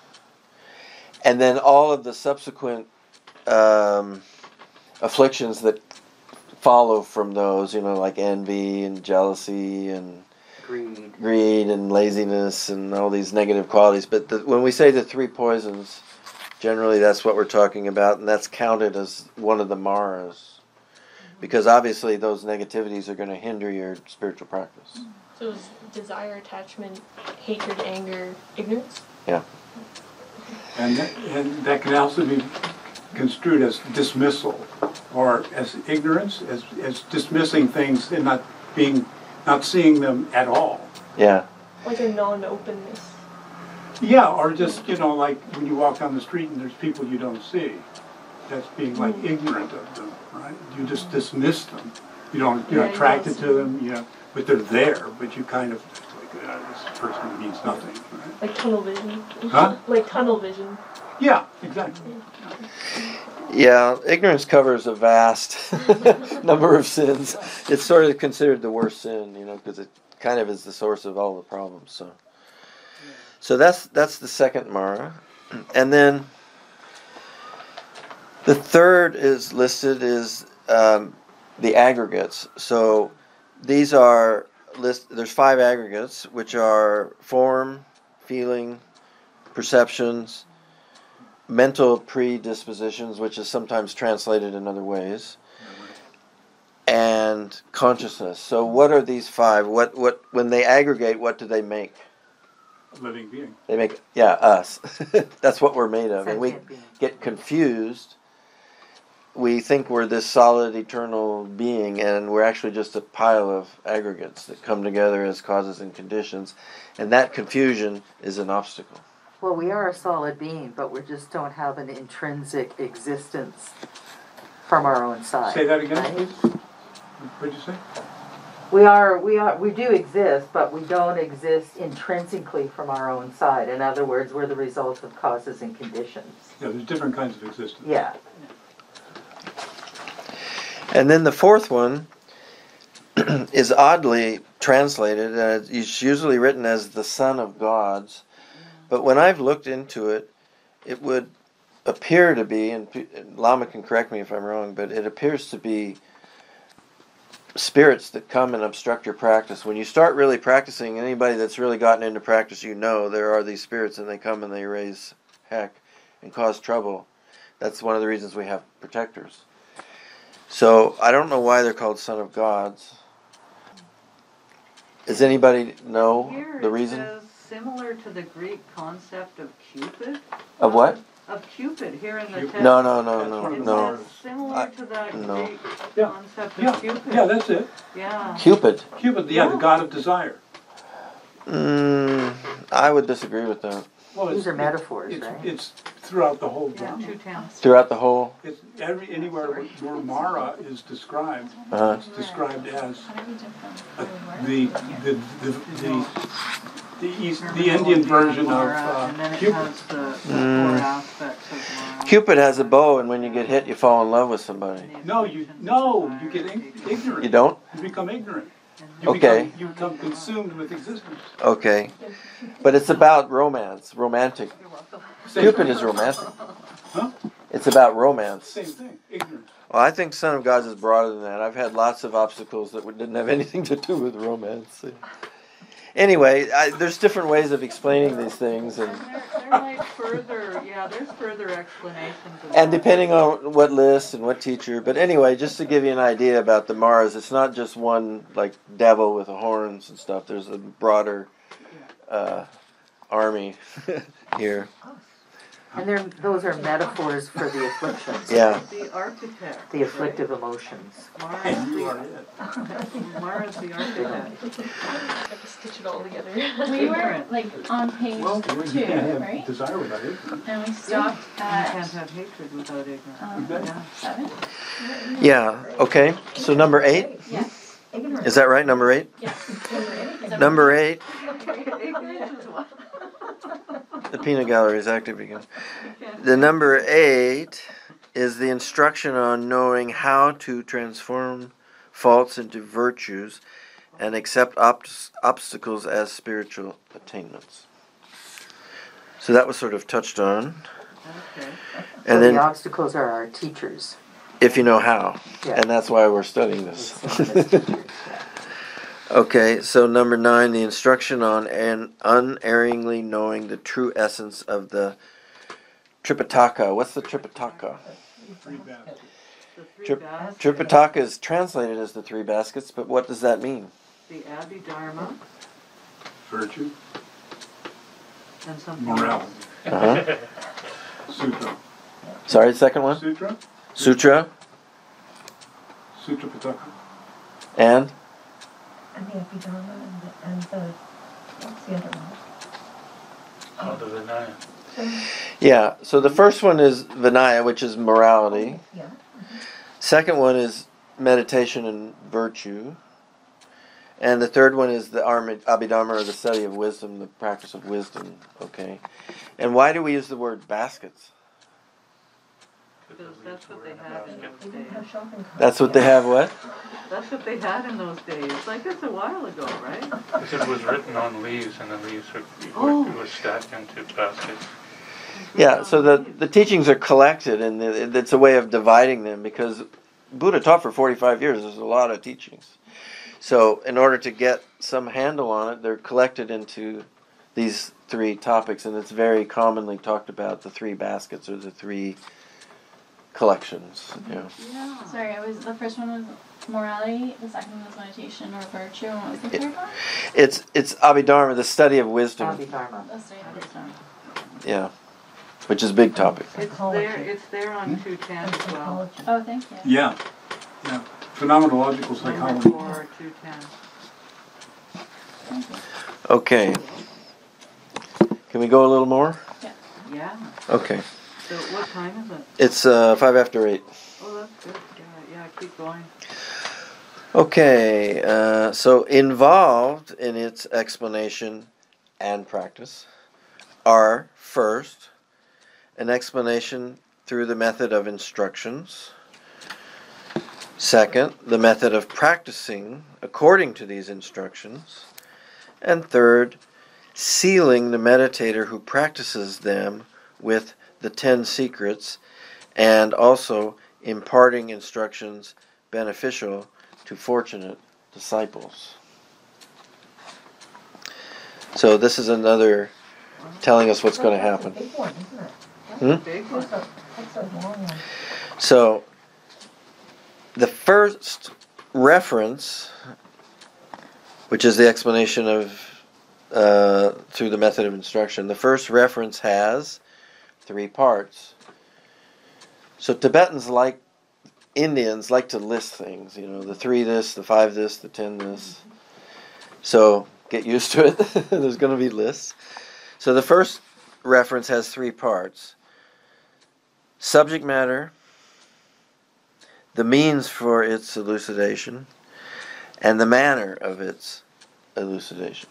And then all of the subsequent um, afflictions that follow from those, you know, like envy and jealousy and Greed. greed and laziness and all these negative qualities. But the, when we say the three poisons, generally that's what we're talking about, and that's counted as one of the Maras. Because obviously those negativities are going to hinder your spiritual practice. So is desire, attachment, hatred, anger, ignorance? And that, and that can also be construed as dismissal or as ignorance, as, as dismissing things and not being, not seeing them at all. Yeah. Like a non-openness. Yeah, or just, you know, like when you walk down the street and there's people you don't see. That's being like ignorant of them, right? You just dismiss them. You don't, you're Yeah, not you attracted don't to them, you know, but they're there, but you kind of, like, uh, this person means nothing, right? Like tunnel vision. Huh? Like tunnel vision. Yeah, exactly. Yeah, ignorance covers a vast number of sins. It's sort of considered the worst sin, you know, because it kind of is the source of all the problems. So, so that's that's the second Mara, and then the third is listed is um, the aggregates. So these are list. There's five aggregates, which are form, feeling, perceptions, mental predispositions, which is sometimes translated in other ways, and consciousness. So what are these five? What what when they aggregate, what do they make? A living being. They make yeah, us. That's what we're made of. And we Sentient being. get confused. We think we're this solid eternal being, and we're actually just a pile of aggregates that come together as causes and conditions, and that confusion is an obstacle. Well, we are a solid being, but we just don't have an intrinsic existence from our own side. Say that again, right? please. What'd you say? We are, we are, we do exist, but we don't exist intrinsically from our own side. In other words, we're the result of causes and conditions. Yeah, there's different kinds of existence. Yeah. And then the fourth one is oddly translated. Uh, it's usually written as the Son of Gods. But when I've looked into it, it would appear to be, and Lama can correct me if I'm wrong, but it appears to be spirits that come and obstruct your practice. When you start really practicing, anybody that's really gotten into practice, you know there are these spirits and they come and they raise heck and cause trouble. That's one of the reasons we have protectors. So I don't know why they're called Son of Gods. Does anybody know Here the it reason? says similar to the Greek concept of Cupid. Of what? Of Cupid here in the Cupid. text. No, no, no, no, It no. says similar I- to that no. Greek Yeah. concept of Yeah, Cupid. yeah, that's it. Yeah. Cupid. Cupid, yeah, the god of desire. Mm, I would disagree with that. Well, These it's, are metaphors, it's, right? it's throughout the whole Yeah, drama. two towns. Throughout the whole, It's every anywhere where Mara is described, uh-huh. it's described as How do we different uh, from the the the the the, East, the Indian version of uh, And then it Cupid. has the, the Mm. four aspects of Mara. Cupid has a bow, and when you get hit, you fall in love with somebody. No, you no, you get ig- ignorant. You don't? You become ignorant. You Okay. Become, you become consumed with existence. Okay. But it's about romance, romantic. Same Cupid thing. is romantic. Huh? It's about romance. Same thing. Ignorance. Well, I think Son of Gods is broader than that. I've had lots of obstacles that didn't have anything to do with romance. Anyway, I, there's different ways of explaining these things, and And there, there might further, yeah, there's further explanations of and that. depending on what list and what teacher. But anyway, just to give you an idea about the Maras, it's not just one like devil with the horns and stuff. There's a broader uh, army here. And they're, those are metaphors for the afflictions. Yeah. The architect. The afflictive emotions. Mara's And you the, are it. Mara's the architect. I have to stitch it all together. We were like on page Well, two, you can't have right? desire without ignorance. And we stopped You can't at have hatred without ignorance. um, Exactly. seven. Yeah. Okay. So number eight. Yeah. Ignorance. Is that right? Number eight. Yeah. Is that Number right? eight. Ignorance is what? The peanut gallery is active again. The number eight is the instruction on knowing how to transform faults into virtues and accept ob- obstacles as spiritual attainments. So that was sort of touched on. Okay. So And the then obstacles are our teachers. if you know how. Yeah. And that's why we're studying this. It's seen as teachers, yeah. Okay, so number nine, the instruction on an unerringly knowing the true essence of the Tripitaka. What's the Tripitaka? Three baskets. The three Trip- baskets, Tripitaka is translated as the three baskets, but what does that mean? the Abhidharma, Virtue, and something morality, else. Uh-huh. sutra. Sorry, the second one? Sutra, Sutra Sutra Pitaka. and And the Abhidharma and the, and the, what's the other one? Oh, the Vinaya. yeah. So the first one is Vinaya, which is morality. Yeah. Second one is meditation and virtue. And the third one is the Armi- Abhidharma, or the study of wisdom, the practice of wisdom. Okay. And why do we use the word baskets? Because that's what they had in They those didn't days. have shopping carts. That's what they have, what? That's what they had in those days. Like, it's a while ago, right? Because it was written on leaves, and the leaves were, Oh. were, were stacked into baskets. Yeah, so the, the teachings are collected, and the, it's a way of dividing them, because Buddha taught for forty-five years. There's a lot of teachings. So in order to get some handle on it, they're collected into these three topics, and it's very commonly talked about, the three baskets, or the three collections. Yeah. Yeah. Sorry, I was the first one was morality, the second was meditation or virtue, and what was the It- third one? It's it's Abhidharma, the study of wisdom. Abhidharma. The study of wisdom. Yeah, which is a big topic. It's there, it's there on two ten And as well. psychology. Oh, thank you. Yeah, yeah. Phenomenological Number psychology. four, two ten. Thank you. Okay. Can we go a little more? Yeah. Okay. So what time is it? It's uh, five after eight. Oh, that's good. Yeah, yeah, keep going. Okay, uh, so involved in its explanation and practice are first an explanation through the method of instructions, second, the method of practicing according to these instructions, and third, sealing the meditator who practices them with the ten secrets, and also imparting instructions beneficial to fortunate disciples. So this is another telling us what's going to happen. That's a big one, isn't it? Hmm? Big one. That's a, that's a long one. So the first reference, which is the explanation of uh, through the method of instruction, the first reference has three parts. So Tibetans, like Indians, like to list things, you know, the three this, the five this, the ten this. So get used to it. There's going to be lists. So the first reference has three parts: subject matter, the means for its elucidation, and the manner of its elucidation.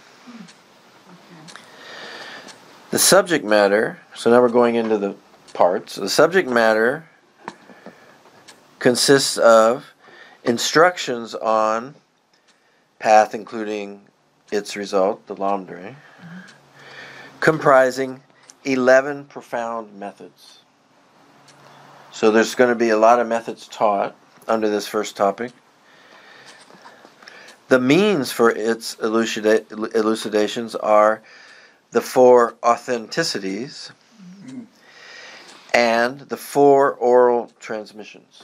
The subject matter, so now we're going into the parts. The subject matter consists of instructions on path, including its result, the Lamdre, comprising eleven profound methods. So there's going to be a lot of methods taught under this first topic. The means for its elucida- elucidations are the four authenticities and the four oral transmissions.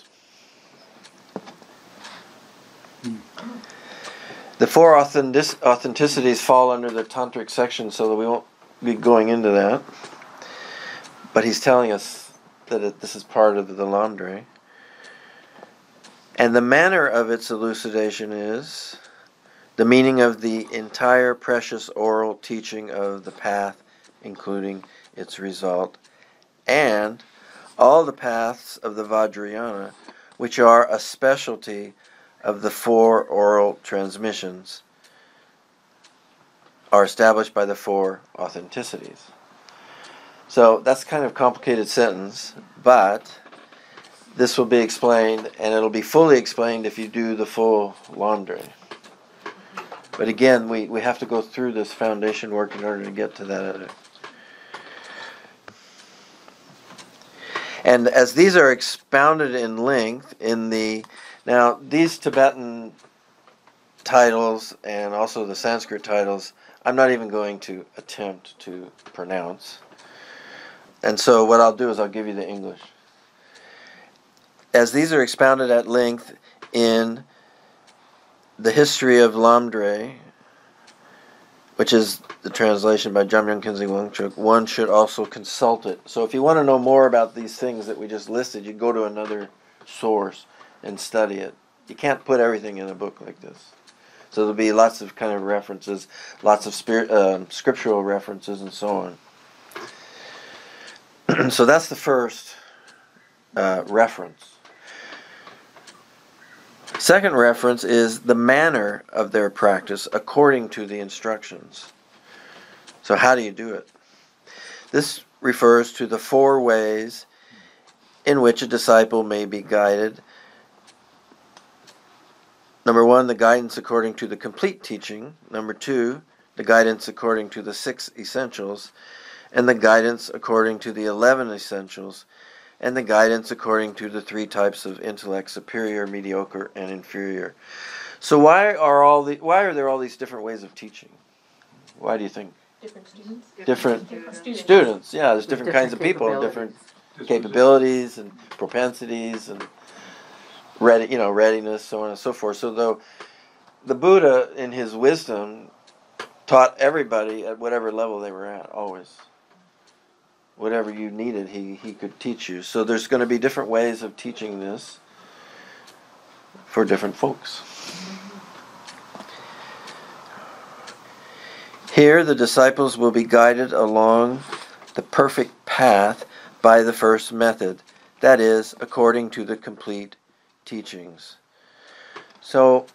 The four authentic- authenticities fall under the tantric section, so that we won't be going into that. But he's telling us that it, this is part of the Lamdre. And the manner of its elucidation is the meaning of the entire precious oral teaching of the path, including its result, and all the paths of the Vajrayana, which are a specialty of the four oral transmissions, are established by the four authenticities. So that's kind of a complicated sentence, but this will be explained, and it'll be fully explained if you do the full Lamdre. But again, we, we have to go through this foundation work in order to get to that. And as these are expounded in length in the... Now, these Tibetan titles and also the Sanskrit titles, I'm not even going to attempt to pronounce. And so what I'll do is I'll give you the English. As these are expounded at length in the history of Lamdre, which is the translation by Jamyang Khyentse Wangchuk, one should also consult it. So if you want to know more about these things that we just listed, you go to another source and study it. You can't put everything in a book like this. So there'll be lots of kind of references, lots of spirit, uh, scriptural references, and so on. So that's the first uh, reference. Second reference is the manner of their practice according to the instructions. So how do you do it? This refers to the four ways in which a disciple may be guided. Number one, the guidance according to the complete teaching. Number two, the guidance according to the six essentials. And the guidance according to the eleven essentials. And the guidance according to the three types of intellect: superior, mediocre, and inferior. So why are all the why are there all these different ways of teaching? Why do you think? Different students. Different Different students. Students, yeah, there's different, Different kinds of people, and different Disposition. capabilities and propensities and ready, you know, readiness, so on and so forth. So though the Buddha, in his wisdom, taught everybody at whatever level they were at, always. Whatever you needed, he, he could teach you. So there's going to be different ways of teaching this for different folks. Here, the disciples will be guided along the perfect path by the first method, that is, according to the complete teachings. So,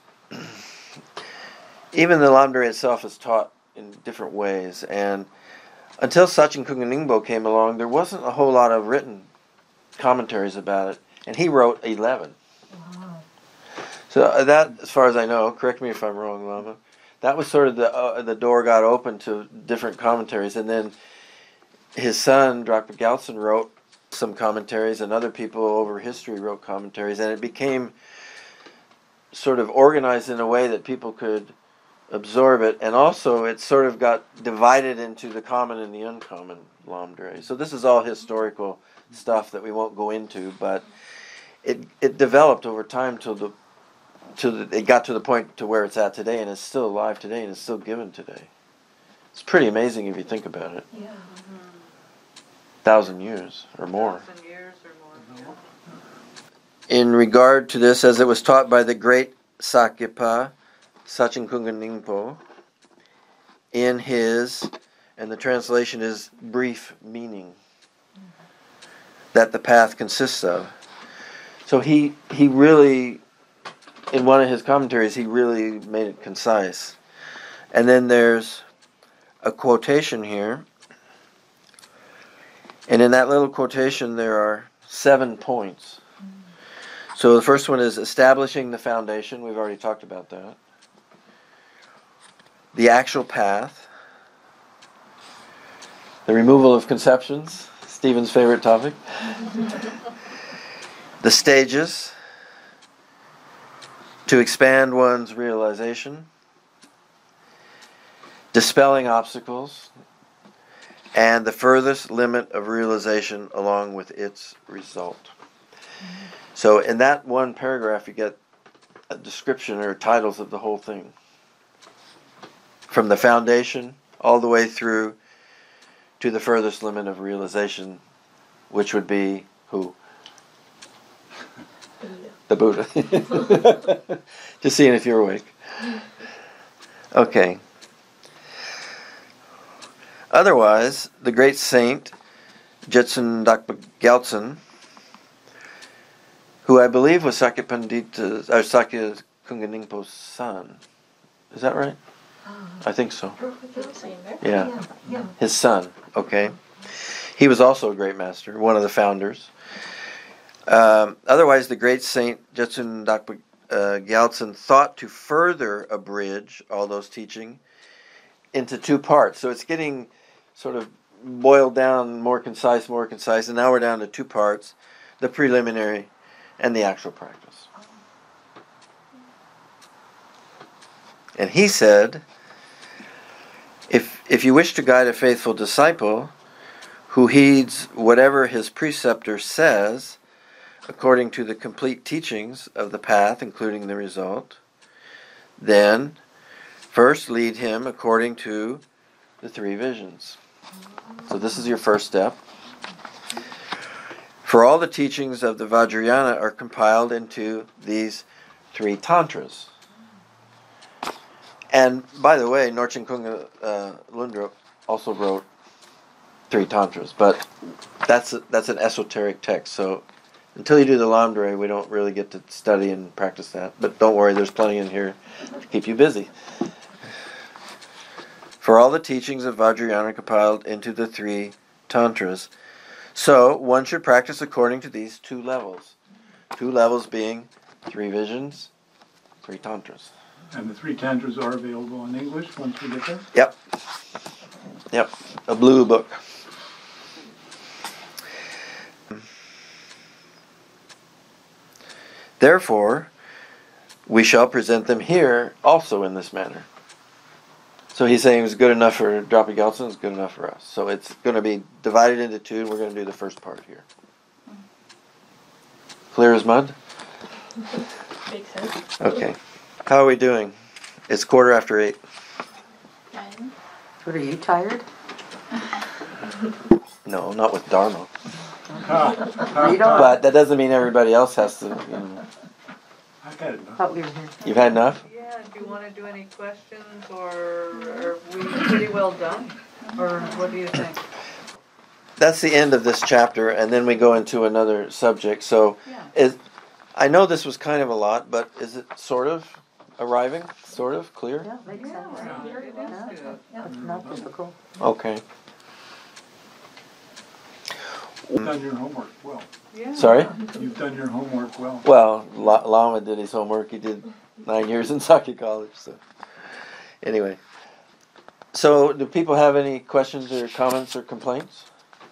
even the Lamdre itself is taught in different ways, and until Sachin Kunganingbo came along, there wasn't a whole lot of written commentaries about it, and he wrote eleven. Wow. So uh, that, as far as I know, correct me if I'm wrong, Lama, that was sort of the uh, the door got open to different commentaries, and then his son, Doctor Galtson, wrote some commentaries, and other people over history wrote commentaries, and it became sort of organized in a way that people could absorb it, and also it sort of got divided into the common and the uncommon Lamdre. So this is all historical stuff that we won't go into, but it it developed over time till the till the, it got to the point to where it's at today, and it's still alive today, and it's still given today. It's pretty amazing if you think about it. Yeah. Thousand years or more. Thousand years or more. In regard to this, as it was taught by the great Sakyapa, Sachin Kunganingpo, in his, and the translation is brief meaning, that the path consists of. So he he really, in one of his commentaries, he really made it concise. And then there's a quotation here. And in that little quotation, there are seven points. So the first one is establishing the foundation. We've already talked about that. The actual path. The removal of conceptions. Stephen's favorite topic. The stages. To expand one's realization. Dispelling obstacles. And the furthest limit of realization along with its result. Mm-hmm. So in that one paragraph you get a description or titles of the whole thing. From the foundation all the way through to the furthest limit of realization, which would be who? The Buddha. Just seeing if you're awake. Okay. Otherwise, the great saint, Jetsun Dakpa Gyaltsen, who I believe was Sakya Pandita, or Sakya Kunganingpo's son. Is that right? Oh. I think so. Yeah. Yeah. Yeah. His son, okay. He was also a great master, one of the founders. Um, otherwise, the great saint, Jetsun Dakpa uh, Gyaltsen, thought to further abridge all those teaching into two parts. So it's getting sort of boiled down, more concise, more concise, and now we're down to two parts, the preliminary and the actual practice. And he said, if if you wish to guide a faithful disciple who heeds whatever his preceptor says, according to the complete teachings of the path, including the result, then first lead him according to the three visions. So this is your first step. For all the teachings of the Vajrayana are compiled into these three tantras. And by the way, Norchen Kunga uh, Lundrup also wrote three tantras, but that's a, that's an esoteric text. So until you do the Lamdre, we don't really get to study and practice that. But don't worry, there's plenty in here to keep you busy. For all the teachings of Vajrayana are compiled into the three tantras. So one should practice according to these two levels. Two levels being three visions, three tantras. And the three tantras are available in English once we get there? Yep. Yep. A blue book. Therefore, we shall present them here also in this manner. So he's saying it was good enough for Drapa Gyaltsen, it's good enough for us. So it's going to be divided into two, and we're going to do the first part here. Clear as mud? Makes sense. Okay. How are we doing? It's quarter after eight. Fine. What, are you tired? No, not with Dharma. Read on. But that doesn't mean everybody else has to. You know. I've had enough. Thought we were here. You've had enough? Yeah, do you want to do any questions, or are we pretty well done? Or what do you think? That's the end of this chapter, and then we go into another subject. So, Yeah. is I know this was kind of a lot, but is it sort of arriving? Sort of clear? Yeah, makes sense. Yeah, it is good. Yeah, it's not difficult. Okay. You've done your homework well. Yeah. Sorry? You've done your homework well. Well, La- Lama did his homework. He did nine years in Saki College. So, anyway. So, do people have any questions or comments or complaints?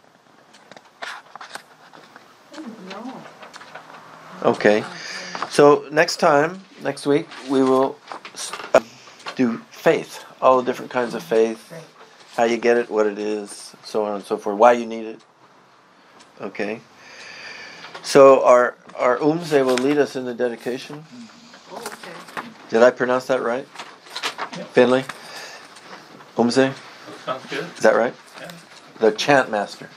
No. Okay. So, next time, next week, we will uh, do faith. All the different kinds of faith. How you get it, what it is, so on and so forth. Why you need it. Okay. So, our, our Umse will lead us in the dedication. Oh, okay. Did I pronounce that right? Finley? Umse? Sounds good. Is that right? Yeah. The chant master.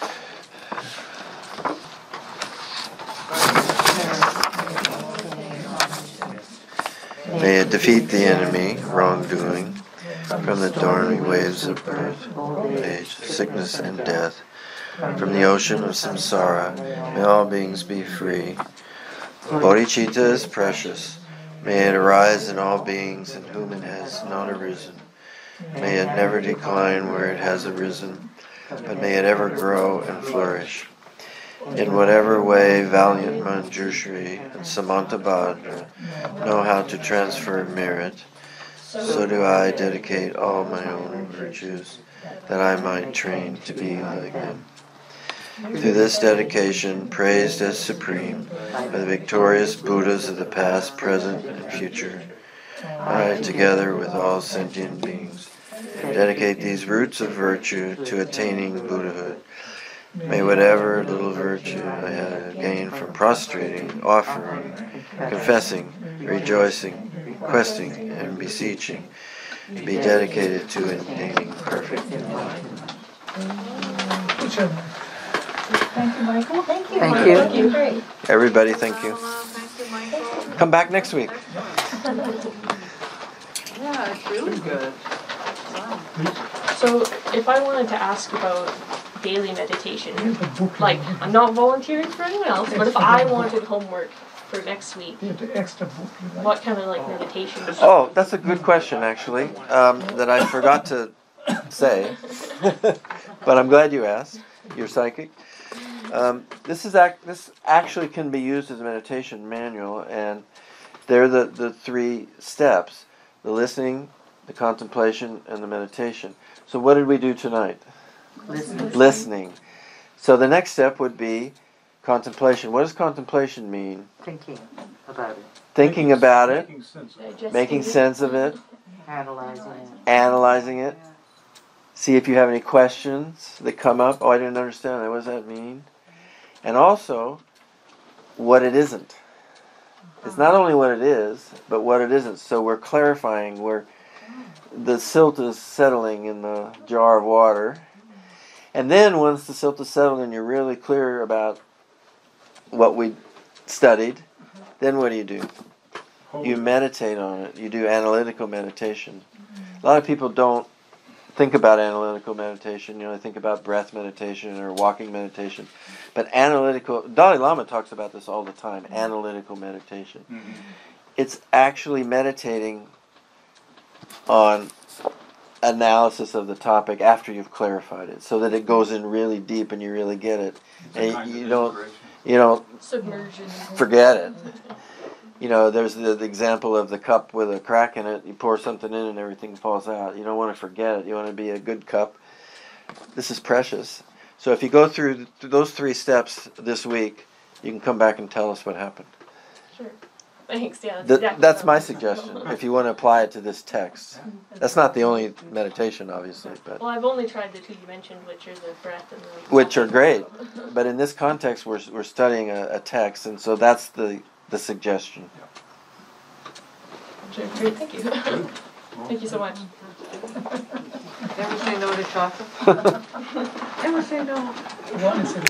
May it defeat the enemy, wrongdoing, from the dorming waves of birth, old age, sickness, and death. From the ocean of samsara, may all beings be free. Bodhicitta is precious. May it arise in all beings in whom it has not arisen. May it never decline where it has arisen, but may it ever grow and flourish. In whatever way valiant Manjushri and Samantabhadra know how to transfer merit, so do I dedicate all my own virtues, that I might train to be like them. Through this dedication, praised as supreme by the victorious Buddhas of the past, present, and future, I, together with all sentient beings, dedicate these roots of virtue to attaining Buddhahood. May whatever little virtue I have gained from prostrating, offering, confessing, rejoicing, requesting, and beseeching be dedicated to attaining perfect enlightenment. Thank you, Michael. Thank you. Thank you. Thank you. Great. Everybody, thank you. Well, uh, thank you, Michael. Come back next week. Yeah, it's really good. Wow. So, if I wanted to ask about daily meditation, like, I'm not volunteering for anyone else, but if I wanted homework for next week, what kind of, like, meditation? Oh, that's a good question, actually, um, that I forgot to say. But I'm glad you asked. You're psychic. Um, this is act. This actually can be used as a meditation manual, and they're the, the three steps: the listening, the contemplation, and the meditation. So, what did we do tonight? Listening. Listening. So the next step would be contemplation. What does contemplation mean? Thinking about it, Thinking about it, Making sense of it. Digesting making it? sense of it, analyzing it. analyzing it. See if you have any questions that come up. Oh, I didn't understand that. What does that mean? And also, what it isn't. It's not only what it is, but what it isn't. So we're clarifying where the silt is settling in the jar of water. And then once the silt is settled and you're really clear about what we studied, then what do you do? You meditate on it. You do analytical meditation. A lot of people don't think about analytical meditation. You know, they think about breath meditation or walking meditation. But analytical, Dalai Lama talks about this all the time, analytical meditation. Mm-hmm. It's actually meditating on analysis of the topic after you've clarified it, so that it goes in really deep and you really get it. It's a And kind you of don't, inspiration. you don't Submersion. forget it. You know, there's the, the example of the cup with a crack in it. You pour something in and everything falls out. You don't want to forget it. You want to be a good cup. This is precious. So if you go through th- those three steps this week, you can come back and tell us what happened. Sure. Thanks, yeah. That's, Th- exactly that's what my I was- suggestion, if you want to apply it to this text. That's not the only meditation, obviously, but Well, I've only tried the two you mentioned, which are the breath and the... which are great. But in this context, we're we're studying a, a text, and so that's the the suggestion. Sure, great, thank you. Thank you so much. Never say no to chocolate. Never say no.